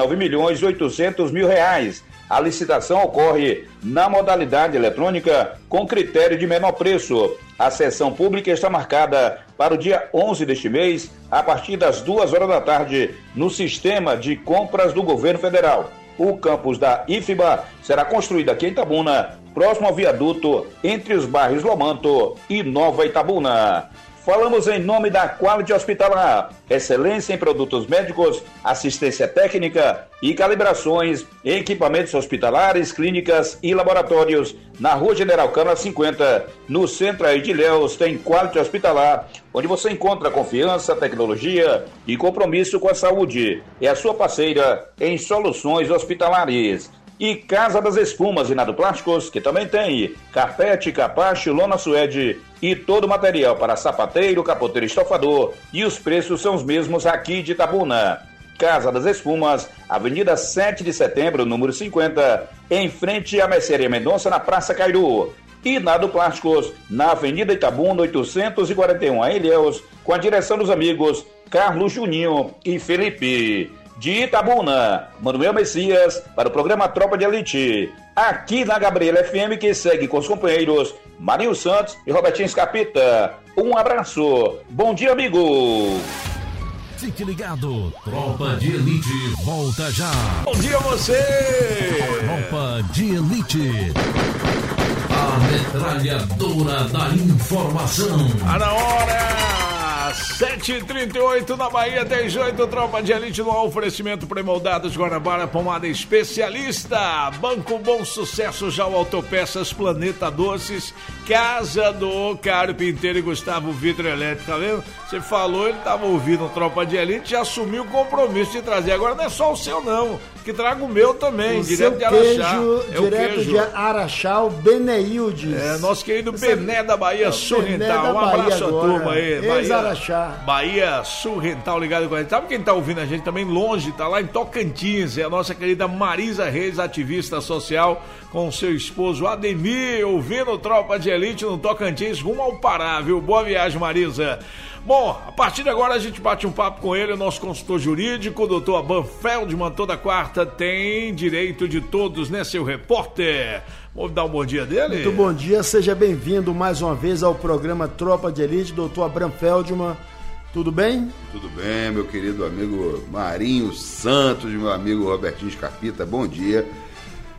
R$19.800.000. A licitação ocorre na modalidade eletrônica com critério de menor preço. A sessão pública está marcada para o dia 11 deste mês, a partir das 2h da tarde, no sistema de compras do governo federal. O campus da IFBA será construído aqui em Itabuna, próximo ao viaduto entre os bairros Lomanto e Nova Itabuna. Falamos em nome da Quality Hospitalar, excelência em produtos médicos, assistência técnica e calibrações em equipamentos hospitalares, clínicas e laboratórios. Na Rua General Câmara 50, no centro aí de Ilhéus, tem Quality Hospitalar, onde você encontra confiança, tecnologia e compromisso com a saúde. É a sua parceira em soluções hospitalares. E Casa das Espumas e Nado Plásticos, que também tem carpete, capacho, lona suede e todo o material para sapateiro, capoteiro e estofador. E os preços são os mesmos aqui de Itabuna. Casa das Espumas, Avenida 7 de Setembro, número 50, em frente à Mercearia Mendonça, na Praça Cairu. E Nado Plásticos, na Avenida Itabuna, 841, em Ilhéus, com a direção dos amigos Carlos, Juninho e Felipe. De Itabuna, Manuel Messias, para o programa Tropa de Elite, aqui na Gabriela FM, que segue com os companheiros Marinho Santos e Robertinho Escapita. Um abraço, bom dia, amigo! Fique ligado, Tropa de Elite volta já. Bom dia a você! Tropa de Elite, a metralhadora da informação. Tá na hora! 7h38 na Bahia, 18, Tropa de Elite no oferecimento pré-moldados Guanabara, pomada especialista, Banco Bom Sucesso, já o Autopeças, Planeta Doces, Casa do Carpinteiro e Gustavo Vidro Elétrico, tá vendo? Você falou, ele tava ouvindo Tropa de Elite, já assumiu o compromisso de trazer, agora não é só o seu não, que traga o meu também, o direto de Araxá. Direto de Araxá, o Beneildes. É, nosso querido Bené da Bahia Sul Rental, um abraço à turma aí, Bahia Sul Rental ligado com a gente. Sabe quem tá ouvindo a gente também longe, tá lá em Tocantins, é a nossa querida Marisa Reis, ativista social, com seu esposo Ademir, ouvindo Tropa de Elite no Tocantins, rumo ao Pará, viu? Boa viagem, Marisa. Bom, a partir de agora a gente bate um papo com ele, o nosso consultor jurídico, o doutor Aban Feldman, toda quarta tem direito de todos, né, seu repórter? Vamos dar um bom dia dele? Muito bom dia, seja bem-vindo mais uma vez ao programa Tropa de Elite, doutor Aban Feldman. Tudo bem? Tudo bem, meu querido amigo Marinho Santos, meu amigo Robertinho Escapita, bom dia.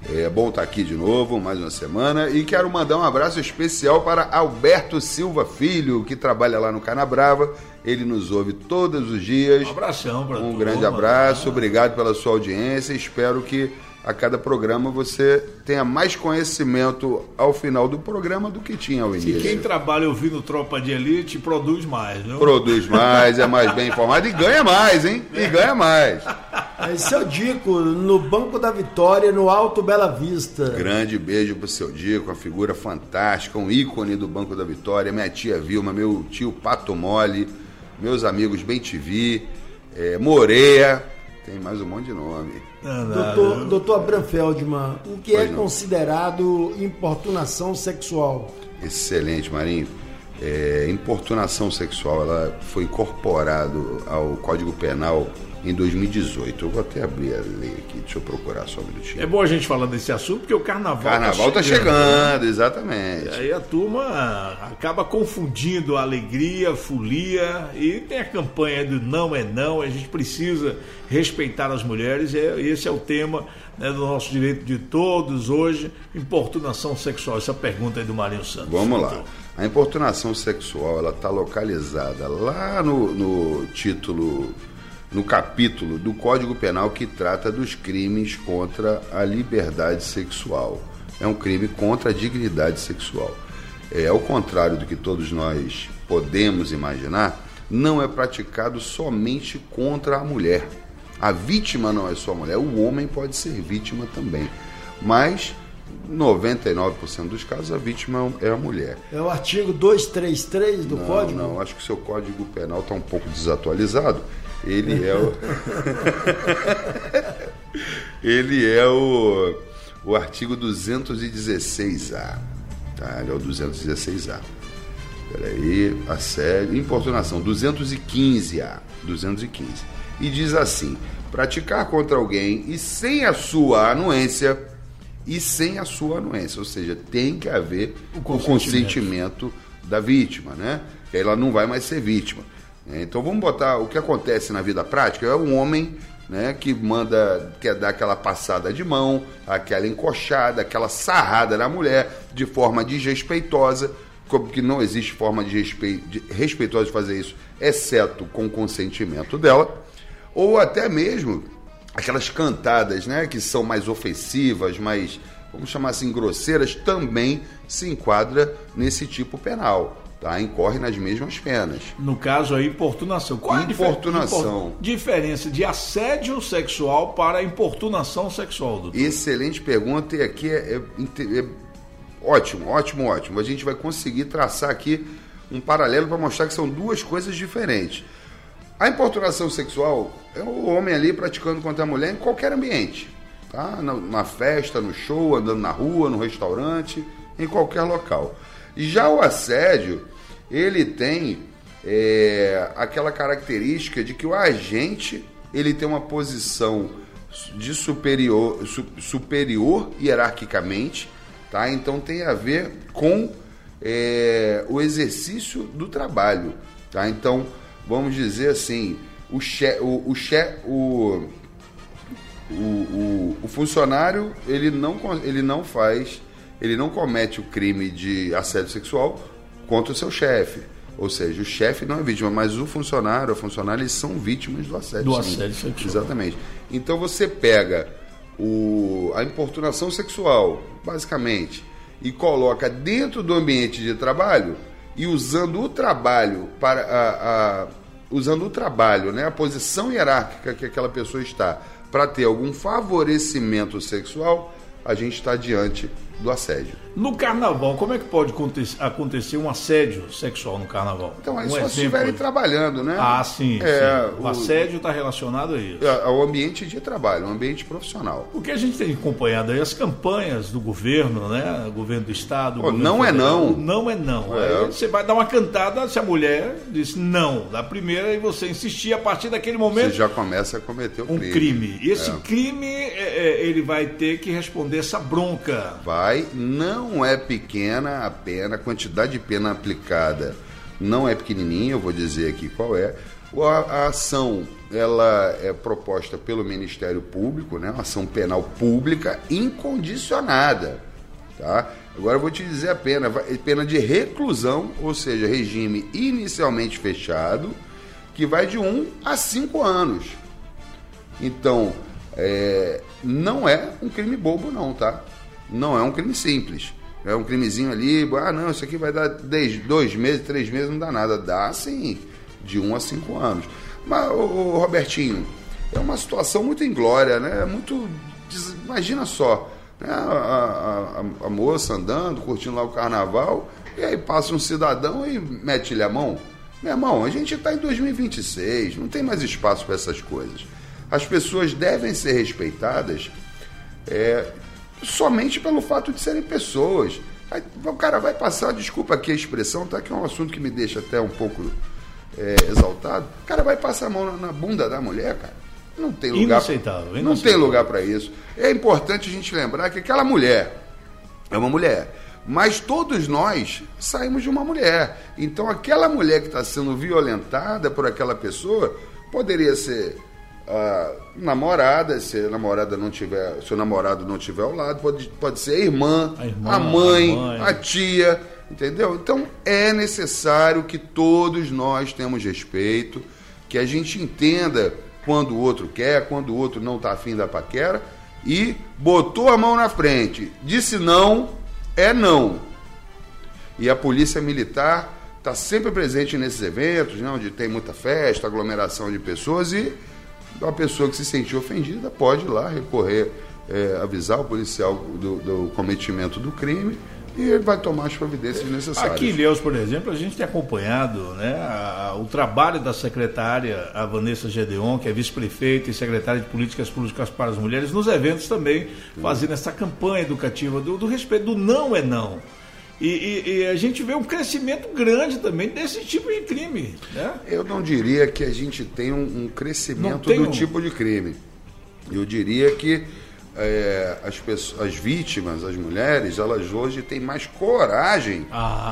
É bom estar aqui de novo, mais uma semana. E quero mandar um abraço especial para Alberto Silva Filho, que trabalha lá no Canabrava. Ele nos ouve todos os dias. Um abração para Um grande abraço, obrigado pela sua audiência. Espero que a cada programa você tenha mais conhecimento ao final do programa do que tinha ao início. E quem trabalha ouvindo Tropa de Elite produz mais, viu? Produz mais, é mais bem informado e ganha mais, hein? E ganha mais. Esse é o Dico, no Banco da Vitória, no Alto Bela Vista. Grande beijo pro seu Dico, uma figura fantástica, um ícone do Banco da Vitória, minha tia Vilma, meu tio Pato Mole, meus amigos Bem TV, Moreia, tem mais um monte de nome. Doutor Abraham Feldman, o que é considerado importunação sexual? Excelente, Marinho. Importunação sexual, ela foi incorporado ao Código Penal em 2018. Eu vou até abrir a lei aqui, deixa eu procurar só um minutinho. É bom a gente falar desse assunto, porque o carnaval tá chegando, exatamente. E aí a turma acaba confundindo a alegria, a folia, e tem a campanha do não é não, a gente precisa respeitar as mulheres, esse é o tema, né, do nosso direito de todos hoje, importunação sexual, essa pergunta aí do Marinho Santos. Vamos lá. A importunação sexual, ela está localizada lá no título, no capítulo do Código Penal que trata dos crimes contra a liberdade sexual. É um crime contra a dignidade sexual. Ao contrário do que todos nós podemos imaginar, não é praticado somente contra a mulher. A vítima não é só a mulher, o homem pode ser vítima também. Mas 99% dos casos a vítima é a mulher. É o artigo 233 do Código? Não, acho que o seu Código Penal está um pouco desatualizado. Ele é o artigo 216A. Tá? Ele é o 216A. Peraí, assédio, importunação, 215A. 215. E diz assim: praticar contra alguém e sem a sua anuência, ou seja, tem que haver o consentimento da vítima, né? Que aí ela não vai mais ser vítima. Então vamos botar o que acontece na vida prática. É um homem, né, que quer dar aquela passada de mão, aquela encoxada, aquela sarrada na mulher de forma desrespeitosa, porque não existe forma respeitosa de fazer isso, exceto com o consentimento dela, ou até mesmo aquelas cantadas, né, que são mais ofensivas, mais, vamos chamar assim, grosseiras, também se enquadra nesse tipo penal. Tá? Incorre nas mesmas penas. No caso aí, importunação. Qual é a diferença de assédio sexual para importunação sexual, doutor? Excelente pergunta, e aqui é ótimo. A gente vai conseguir traçar aqui um paralelo para mostrar que são duas coisas diferentes. A importunação sexual é o homem ali praticando contra a mulher em qualquer ambiente. Tá? Na festa, no show, andando na rua, no restaurante, em qualquer local. Já o assédio, ele tem aquela característica de que o agente ele tem uma posição de superior hierarquicamente, tá? Então tem a ver com o exercício do trabalho. Tá? Então, vamos dizer assim, o funcionário ele não comete o crime de assédio sexual contra o seu chefe. Ou seja, o chefe não é vítima, mas o funcionário, a funcionária, eles são vítimas do assédio. Do assédio sexual. Exatamente. Então você pega a importunação sexual, basicamente, e coloca dentro do ambiente de trabalho, e usando o trabalho né, a posição hierárquica que aquela pessoa está, para ter algum favorecimento sexual, a gente está diante do assédio. No carnaval, como é que pode acontecer um assédio sexual no carnaval? Então, aí só se estiverem trabalhando, né? Ah, sim. O assédio está relacionado a isso. Ao ambiente de trabalho, um ambiente profissional. O que a gente tem acompanhado aí, as campanhas do governo, né? Governo do estado. Não é não. Não é não. Aí você vai dar uma cantada, se a mulher diz não da primeira e você insistir, a partir daquele momento... Você já começa a cometer um crime. E esse crime, ele vai ter que responder essa bronca. Não é pequena a pena, a quantidade de pena aplicada não é pequenininha, eu vou dizer aqui qual é. A ação, ela é proposta pelo Ministério Público, né? Uma ação penal pública incondicionada, tá? Agora eu vou te dizer a pena, pena de reclusão, ou seja, regime inicialmente fechado, que vai de 1 a 5 anos. Então, não é um crime bobo não, tá? Não é um crime simples. É um crimezinho ali, não, isso aqui vai dar 2 meses, 3 meses, não dá nada. Dá, sim, de 1 a 5 anos. Mas, Robertinho, é uma situação muito inglória, né? Imagina só, né? A moça andando, curtindo lá o carnaval, e aí passa um cidadão e mete-lhe a mão. Meu irmão, a gente está em 2026, não tem mais espaço para essas coisas. As pessoas devem ser respeitadas somente pelo fato de serem pessoas. Aí, o cara vai passar, desculpa aqui a expressão, tá? Que é um assunto que me deixa até um pouco exaltado. O cara vai passar a mão na bunda da mulher, cara. Não tem lugar. Inaceitável. Não tem lugar para isso. É importante a gente lembrar que aquela mulher é uma mulher. Mas todos nós saímos de uma mulher. Então aquela mulher que está sendo violentada por aquela pessoa poderia ser namorada, se a namorada não tiver, se o namorado não tiver ao lado, pode ser a irmã, a mãe, a tia, entendeu? Então é necessário que todos nós tenhamos respeito, que a gente entenda quando o outro quer, quando o outro não está afim da paquera, e botou a mão na frente, disse não, é não. E a polícia militar está sempre presente nesses eventos, né, onde tem muita festa, aglomeração de pessoas, e a pessoa que se sentiu ofendida pode ir lá recorrer, avisar o policial do cometimento do crime, e ele vai tomar as providências necessárias. Aqui em Ilhéus, por exemplo, a gente tem acompanhado, né, o trabalho da secretária, a Vanessa Gedeon, que é vice-prefeita e secretária de Políticas Públicas para as Mulheres, nos eventos também, fazendo essa campanha educativa do respeito, do não é não. E a gente vê um crescimento grande também desse tipo de crime, né? Eu não diria que a gente tem um crescimento do tipo de crime. Eu diria que as vítimas, as mulheres, elas hoje têm mais coragem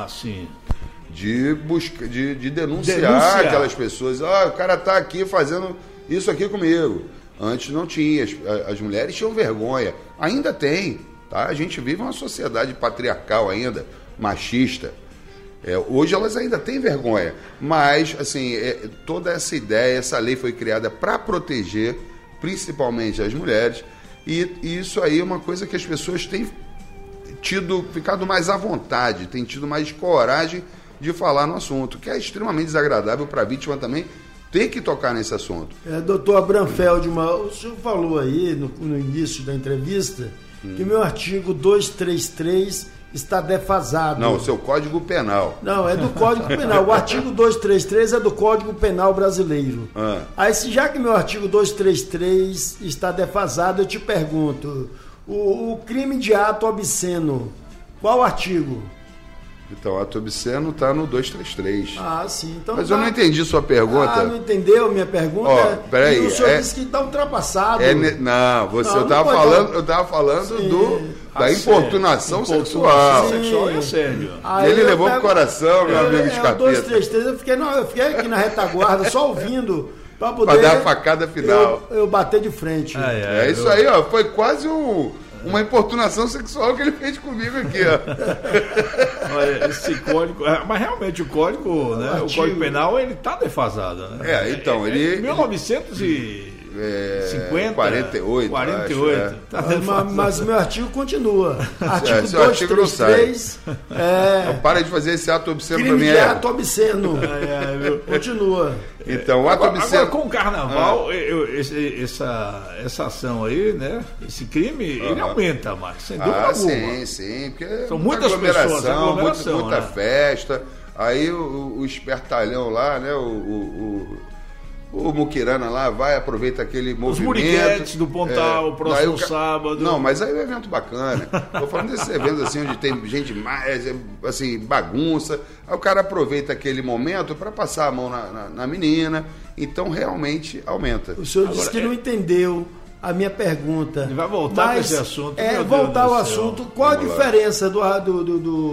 de denunciar aquelas pessoas. O cara está aqui fazendo isso aqui comigo. Antes não tinha. As mulheres tinham vergonha. Ainda tem. Tá? A gente vive uma sociedade patriarcal ainda, machista. Hoje elas ainda têm vergonha, mas assim, toda essa ideia, essa lei foi criada para proteger principalmente as mulheres, e isso aí é uma coisa que as pessoas têm ficado mais à vontade, têm tido mais coragem de falar no assunto, que é extremamente desagradável para a vítima também ter que tocar nesse assunto. Doutor Abraham Feldman, o senhor falou aí no início da entrevista que meu artigo 233 está defasado. Não, o seu Código Penal. Não, é do Código Penal. O artigo 233 é do Código Penal brasileiro. Aí, já que meu artigo 233 está defasado, eu te pergunto, o crime de ato obsceno, qual artigo? Então, ato obsceno está no 233. Sim. Então, mas eu não entendi sua pergunta. Não entendeu minha pergunta? Peraí. O senhor disse que está ultrapassado. Eu estava falando da importunação sexual. Sexual e assédio. Ele levou pro coração, meu amigo Escapeta. 233, eu fiquei aqui na retaguarda, só ouvindo, para poder... Para dar a facada final. Eu bater de frente. Isso aí, foi quase uma importunação sexual que ele fez comigo aqui, Olha, esse código... Mas realmente o código, né? O Código Penal, ele tá defasado, né? Então, ele... 1950... 48. Acho, tá mas meu artigo continua. Artigo seu artigo não sai. Para de fazer esse ato obsceno pra mim. Ato obsceno. Continua. Então, o ato obsceno... Agora, com o carnaval, essa ação aí, né? Esse crime, ele aumenta mais, sem dúvida alguma. Sim. Porque são muitas pessoas, muita festa. Aí o espertalhão lá, né? O Muquirana lá vai, aproveita aquele movimento. Os muriquetes do Pontal, próximo sábado. Não, mas aí é um evento bacana. Tô falando desses eventos assim, onde tem gente mais, assim, bagunça. Aí o cara aproveita aquele momento para passar a mão na menina. Então, realmente, aumenta. O senhor disse que não entendeu a minha pergunta. Ele vai voltar para esse assunto. Voltar ao assunto. Qual a diferença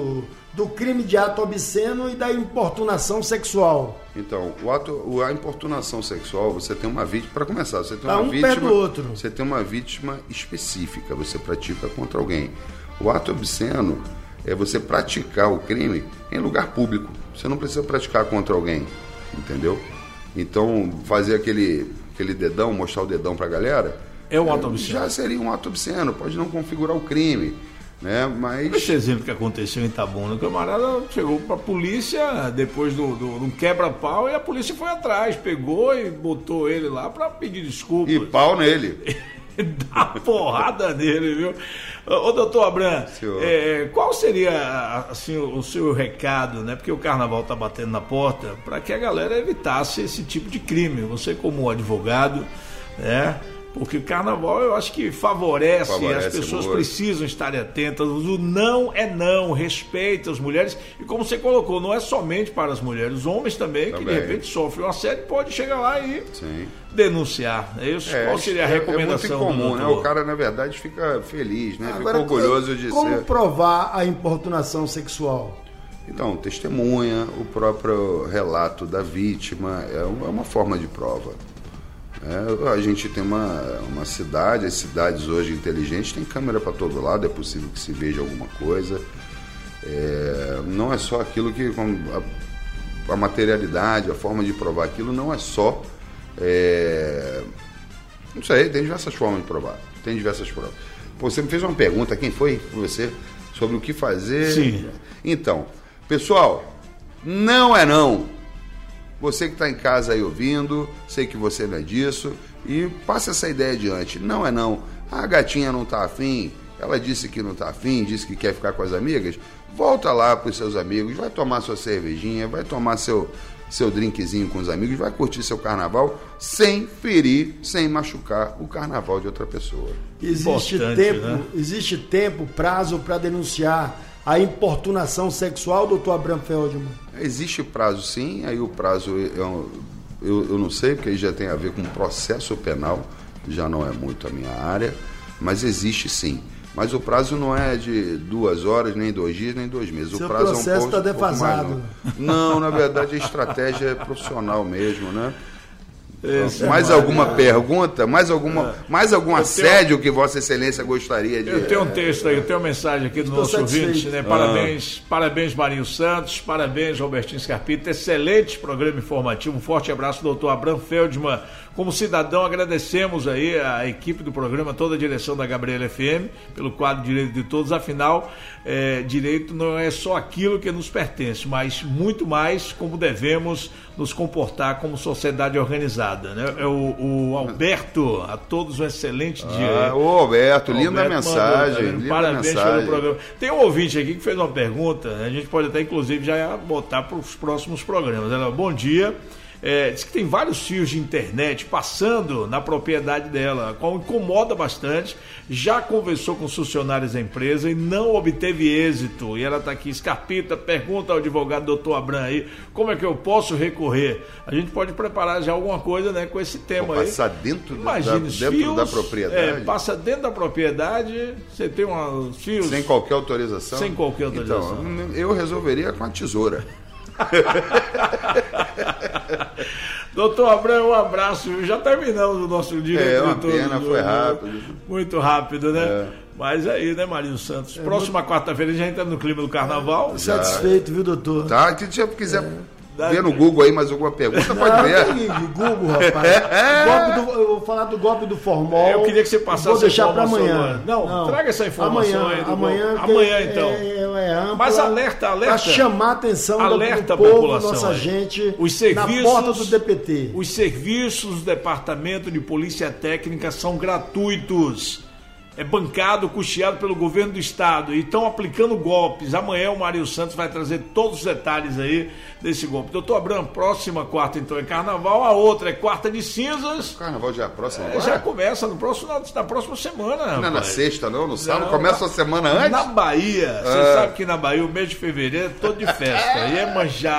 do crime de ato obsceno e da importunação sexual? Então, a importunação sexual, você tem uma vítima, para começar, você tem uma um vítima, pé do outro. Você tem uma vítima específica, você pratica contra alguém. O ato obsceno é você praticar o crime em lugar público. Você não precisa praticar contra alguém, entendeu? Então, fazer aquele dedão, mostrar o dedão pra galera, é um ato obsceno. Já seria um ato obsceno, pode não configurar o crime, né? Mas esse exemplo que aconteceu em Itabuna, o camarada chegou pra polícia depois de um quebra-pau e a polícia foi atrás, pegou e botou ele lá pra pedir desculpa. E pau nele. Dá porrada nele, viu? Ô, doutor Abram, qual seria assim, o seu recado, né? Porque o carnaval tá batendo na porta, para que a galera evitasse esse tipo de crime. Você como advogado, né? Porque o carnaval eu acho que favorece as pessoas muito. Precisam estar atentas. O não é não, respeita as mulheres. E como você colocou, não é somente para as mulheres, os homens também. Que de repente sofrem um assédio, pode chegar lá e denunciar. Qual seria a recomendação? É muito incomum, né? O cara, na verdade, fica feliz, né? Fica orgulhoso de ser. Como provar a importunação sexual? Então, testemunha, o próprio relato da vítima, é uma forma de prova. A gente tem uma cidade, as cidades hoje inteligentes tem câmera para todo lado, é possível que se veja alguma coisa. Não é só aquilo que a materialidade, a forma de provar aquilo não é só. Não sei, tem diversas formas de provar. Tem diversas provas. Você me fez uma pergunta, quem foi você, sobre o que fazer? Sim. Então, pessoal, não é não. Você que está em casa aí ouvindo, sei que você não é disso, e passa essa ideia adiante. Não é não. A gatinha não está afim, ela disse que não está afim, disse que quer ficar com as amigas. Volta lá para os seus amigos, vai tomar sua cervejinha, vai tomar seu drinkzinho com os amigos, vai curtir seu carnaval sem ferir, sem machucar o carnaval de outra pessoa. Existe tempo, prazo para denunciar a importunação sexual, doutor Abram Feldman? Existe prazo, sim. Aí o prazo eu não sei, porque aí já tem a ver com processo penal, já não é muito a minha área, mas existe sim. Mas o prazo não é de 2 horas, nem 2 dias, nem 2 meses. Seu o prazo processo está defasado. Não, na verdade a estratégia é profissional mesmo, né? Mais alguma pergunta? Mais algum assédio que Vossa Excelência gostaria de... Eu tenho um texto aí, eu tenho uma mensagem aqui do nosso ouvinte, né? Parabéns Marinho Santos, parabéns Robertinho Scarpita, excelente programa informativo, um forte abraço, doutor Abram Feldman. Como cidadão, agradecemos aí a equipe do programa, toda a direção da Gabriela FM, pelo quadro Direito de Todos. Afinal, direito não é só aquilo que nos pertence, mas muito mais como devemos nos comportar como sociedade organizada, né? O Alberto, a todos um excelente dia. O Alberto, linda mensagem. Parabéns pelo programa. Tem um ouvinte aqui que fez uma pergunta, a gente pode até inclusive já botar para os próximos programas. Ela, bom dia. Diz que tem vários fios de internet passando na propriedade dela, a qual incomoda bastante. Já conversou com os funcionários da empresa e não obteve êxito. E ela está aqui, Scarpita, pergunta ao advogado doutor Abram aí, como é que eu posso recorrer? A gente pode preparar já alguma coisa, né, com esse tema aí. Passar dentro da propriedade? Passa dentro da propriedade, você tem uns fios... Sem qualquer autorização? Sem qualquer autorização. Então, eu resolveria com a tesoura. Doutor Abram, um abraço. Já terminamos o nosso direito. Uma pena, foi rápido. Muito rápido, né? Mas aí, né, Marinho Santos? Próxima quarta-feira a gente entra no clima do carnaval. Satisfeito, viu, doutor? Tá, que se quiser ver no Google aí mais alguma pergunta, pode ver. Google, rapaz. Eu vou falar do golpe do Formol. Eu queria que você passasse. Vou deixar para amanhã. Não, traga essa informação amanhã então. É ampla, mas alerta. Para chamar a atenção alerta do povo, população, nossa gente, os serviços, na porta do DPT. Os serviços do Departamento de Polícia Técnica são gratuitos. É bancado, custeado pelo governo do estado e estão aplicando golpes. Amanhã o Marinho Santos vai trazer todos os detalhes aí desse golpe. Doutor Abram, próxima quarta então é carnaval, a outra é quarta de cinzas. O carnaval já é próximo agora? Já começa na próxima semana. Não é na sexta não? No sábado? Começa a semana antes? Na Bahia, você sabe que na Bahia o mês de fevereiro é todo de festa. E é manjar,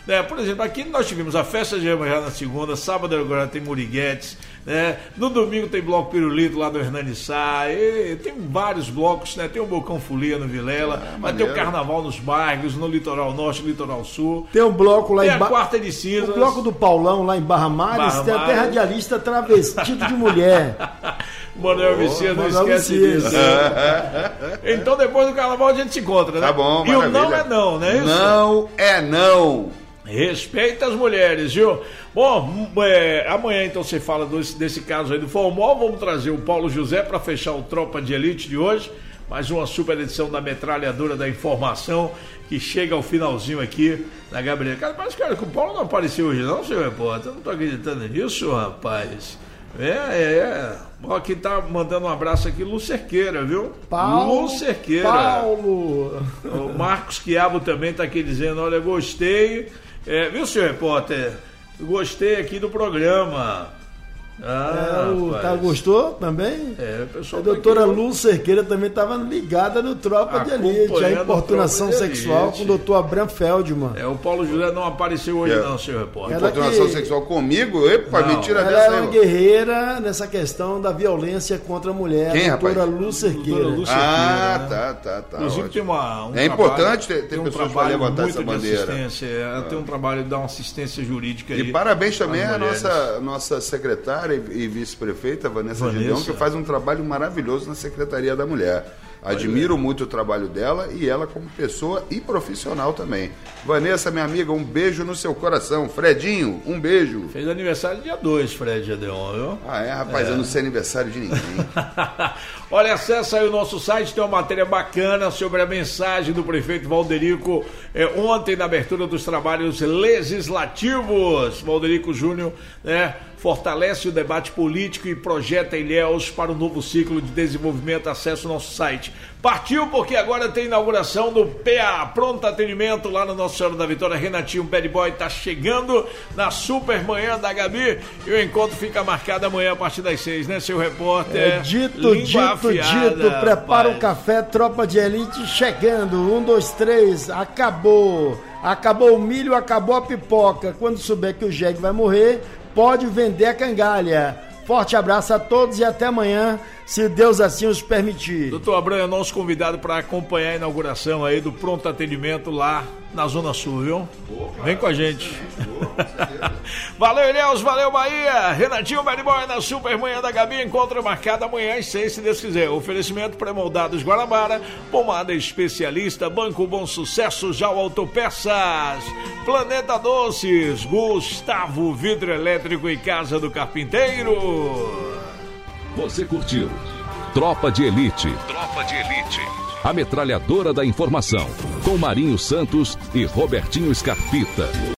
né? Por exemplo, aqui nós tivemos a festa de Iemanjá na segunda, sábado agora tem Muriguetes, né? No domingo tem Bloco Pirulito lá do Hernani Sá, tem vários blocos, né? Tem o Bocão Folia no Vilela, vai ter o Carnaval nos bairros, no Litoral Norte, Litoral Sul. Tem um bloco lá tem em a Quarta de Cinzas. O bloco do Paulão lá em Barra Mares, tem até radialista travestido de mulher. Manuel Vicente, não esquece disso. Então depois do Carnaval a gente se encontra, né? Tá bom, e o não é não, né? Não é não. Respeita as mulheres, viu? Bom, amanhã então você fala desse caso aí do Formol. Vamos trazer o Paulo José para fechar o Tropa de Elite de hoje. Mais uma super edição da Metralhadora da Informação que chega ao finalzinho aqui na Gabriela. Cara, parece que o Paulo não apareceu hoje não, senhor repórter. Eu não tô acreditando nisso, rapaz. Ó, quem tá mandando um abraço aqui, Lu Cerqueira, viu? Lu Cerqueira. Paulo. O Marcos Quiabo também tá aqui dizendo, olha, gostei. Viu, senhor repórter? Gostei aqui do programa. Gostou também? O pessoal a doutora Lu Cerqueira também estava ligada no Tropa de Elite, a importunação sexual com o doutor Abraham Feldman. O Paulo José não apareceu hoje não, senhor repórter. Importunação sexual comigo? Epa, mentira ela dessa é uma guerreira nessa questão da violência contra a mulher. Quem, a doutora rapaz? Lu Cerqueira. Tá. Inclusive tem é importante ter pessoas para levantar essa bandeira. Ela tem um trabalho de dar uma assistência jurídica aí. E parabéns também à nossa secretária e vice-prefeita Vanessa Gideon, que faz um trabalho maravilhoso na Secretaria da Mulher. Admiro muito o trabalho dela e ela como pessoa e profissional também. Vanessa, minha amiga, um beijo no seu coração. Fredinho, um beijo. Fez aniversário dia 2, Fred Gedeon, viu? Rapaz, eu não sei aniversário de ninguém. Olha, acessa aí o nosso site, tem uma matéria bacana sobre a mensagem do prefeito Valderico ontem na abertura dos trabalhos legislativos. Valderico Júnior, né, fortalece o debate político e projeta Ilhéus para o novo ciclo de desenvolvimento. Acesse o nosso site. Partiu, porque agora tem inauguração do PA, pronto atendimento lá no Nossa Senhora da Vitória. Renatinho Bad Boy tá chegando na super manhã da Gabi e o encontro fica marcado amanhã a partir das 6, né, seu repórter? Dito, prepara o café, Tropa de Elite chegando, 1, 2, 3, acabou o milho, acabou a pipoca. Quando souber que o jegue vai morrer, pode vender a cangalha. Forte abraço a todos e até amanhã, se Deus assim os permitir. Doutor Abraham é nosso convidado para acompanhar a inauguração aí do pronto atendimento lá na Zona Sul, viu? Vem com a gente. Valeu, Ilhéus, valeu, Bahia. Renatinho Bad Boy na Super Manhã da Gabi. Encontro marcado amanhã às 6, se Deus quiser. Oferecimento pré-moldados Guanabara, pomada especialista, Banco Bom Sucesso, Jau Autopeças, Planeta Doces, Gustavo Vidro Elétrico e Casa do Carpinteiro. Você curtiu Tropa de Elite. A metralhadora da informação, com Marinho Santos e Robertinho Scarpita.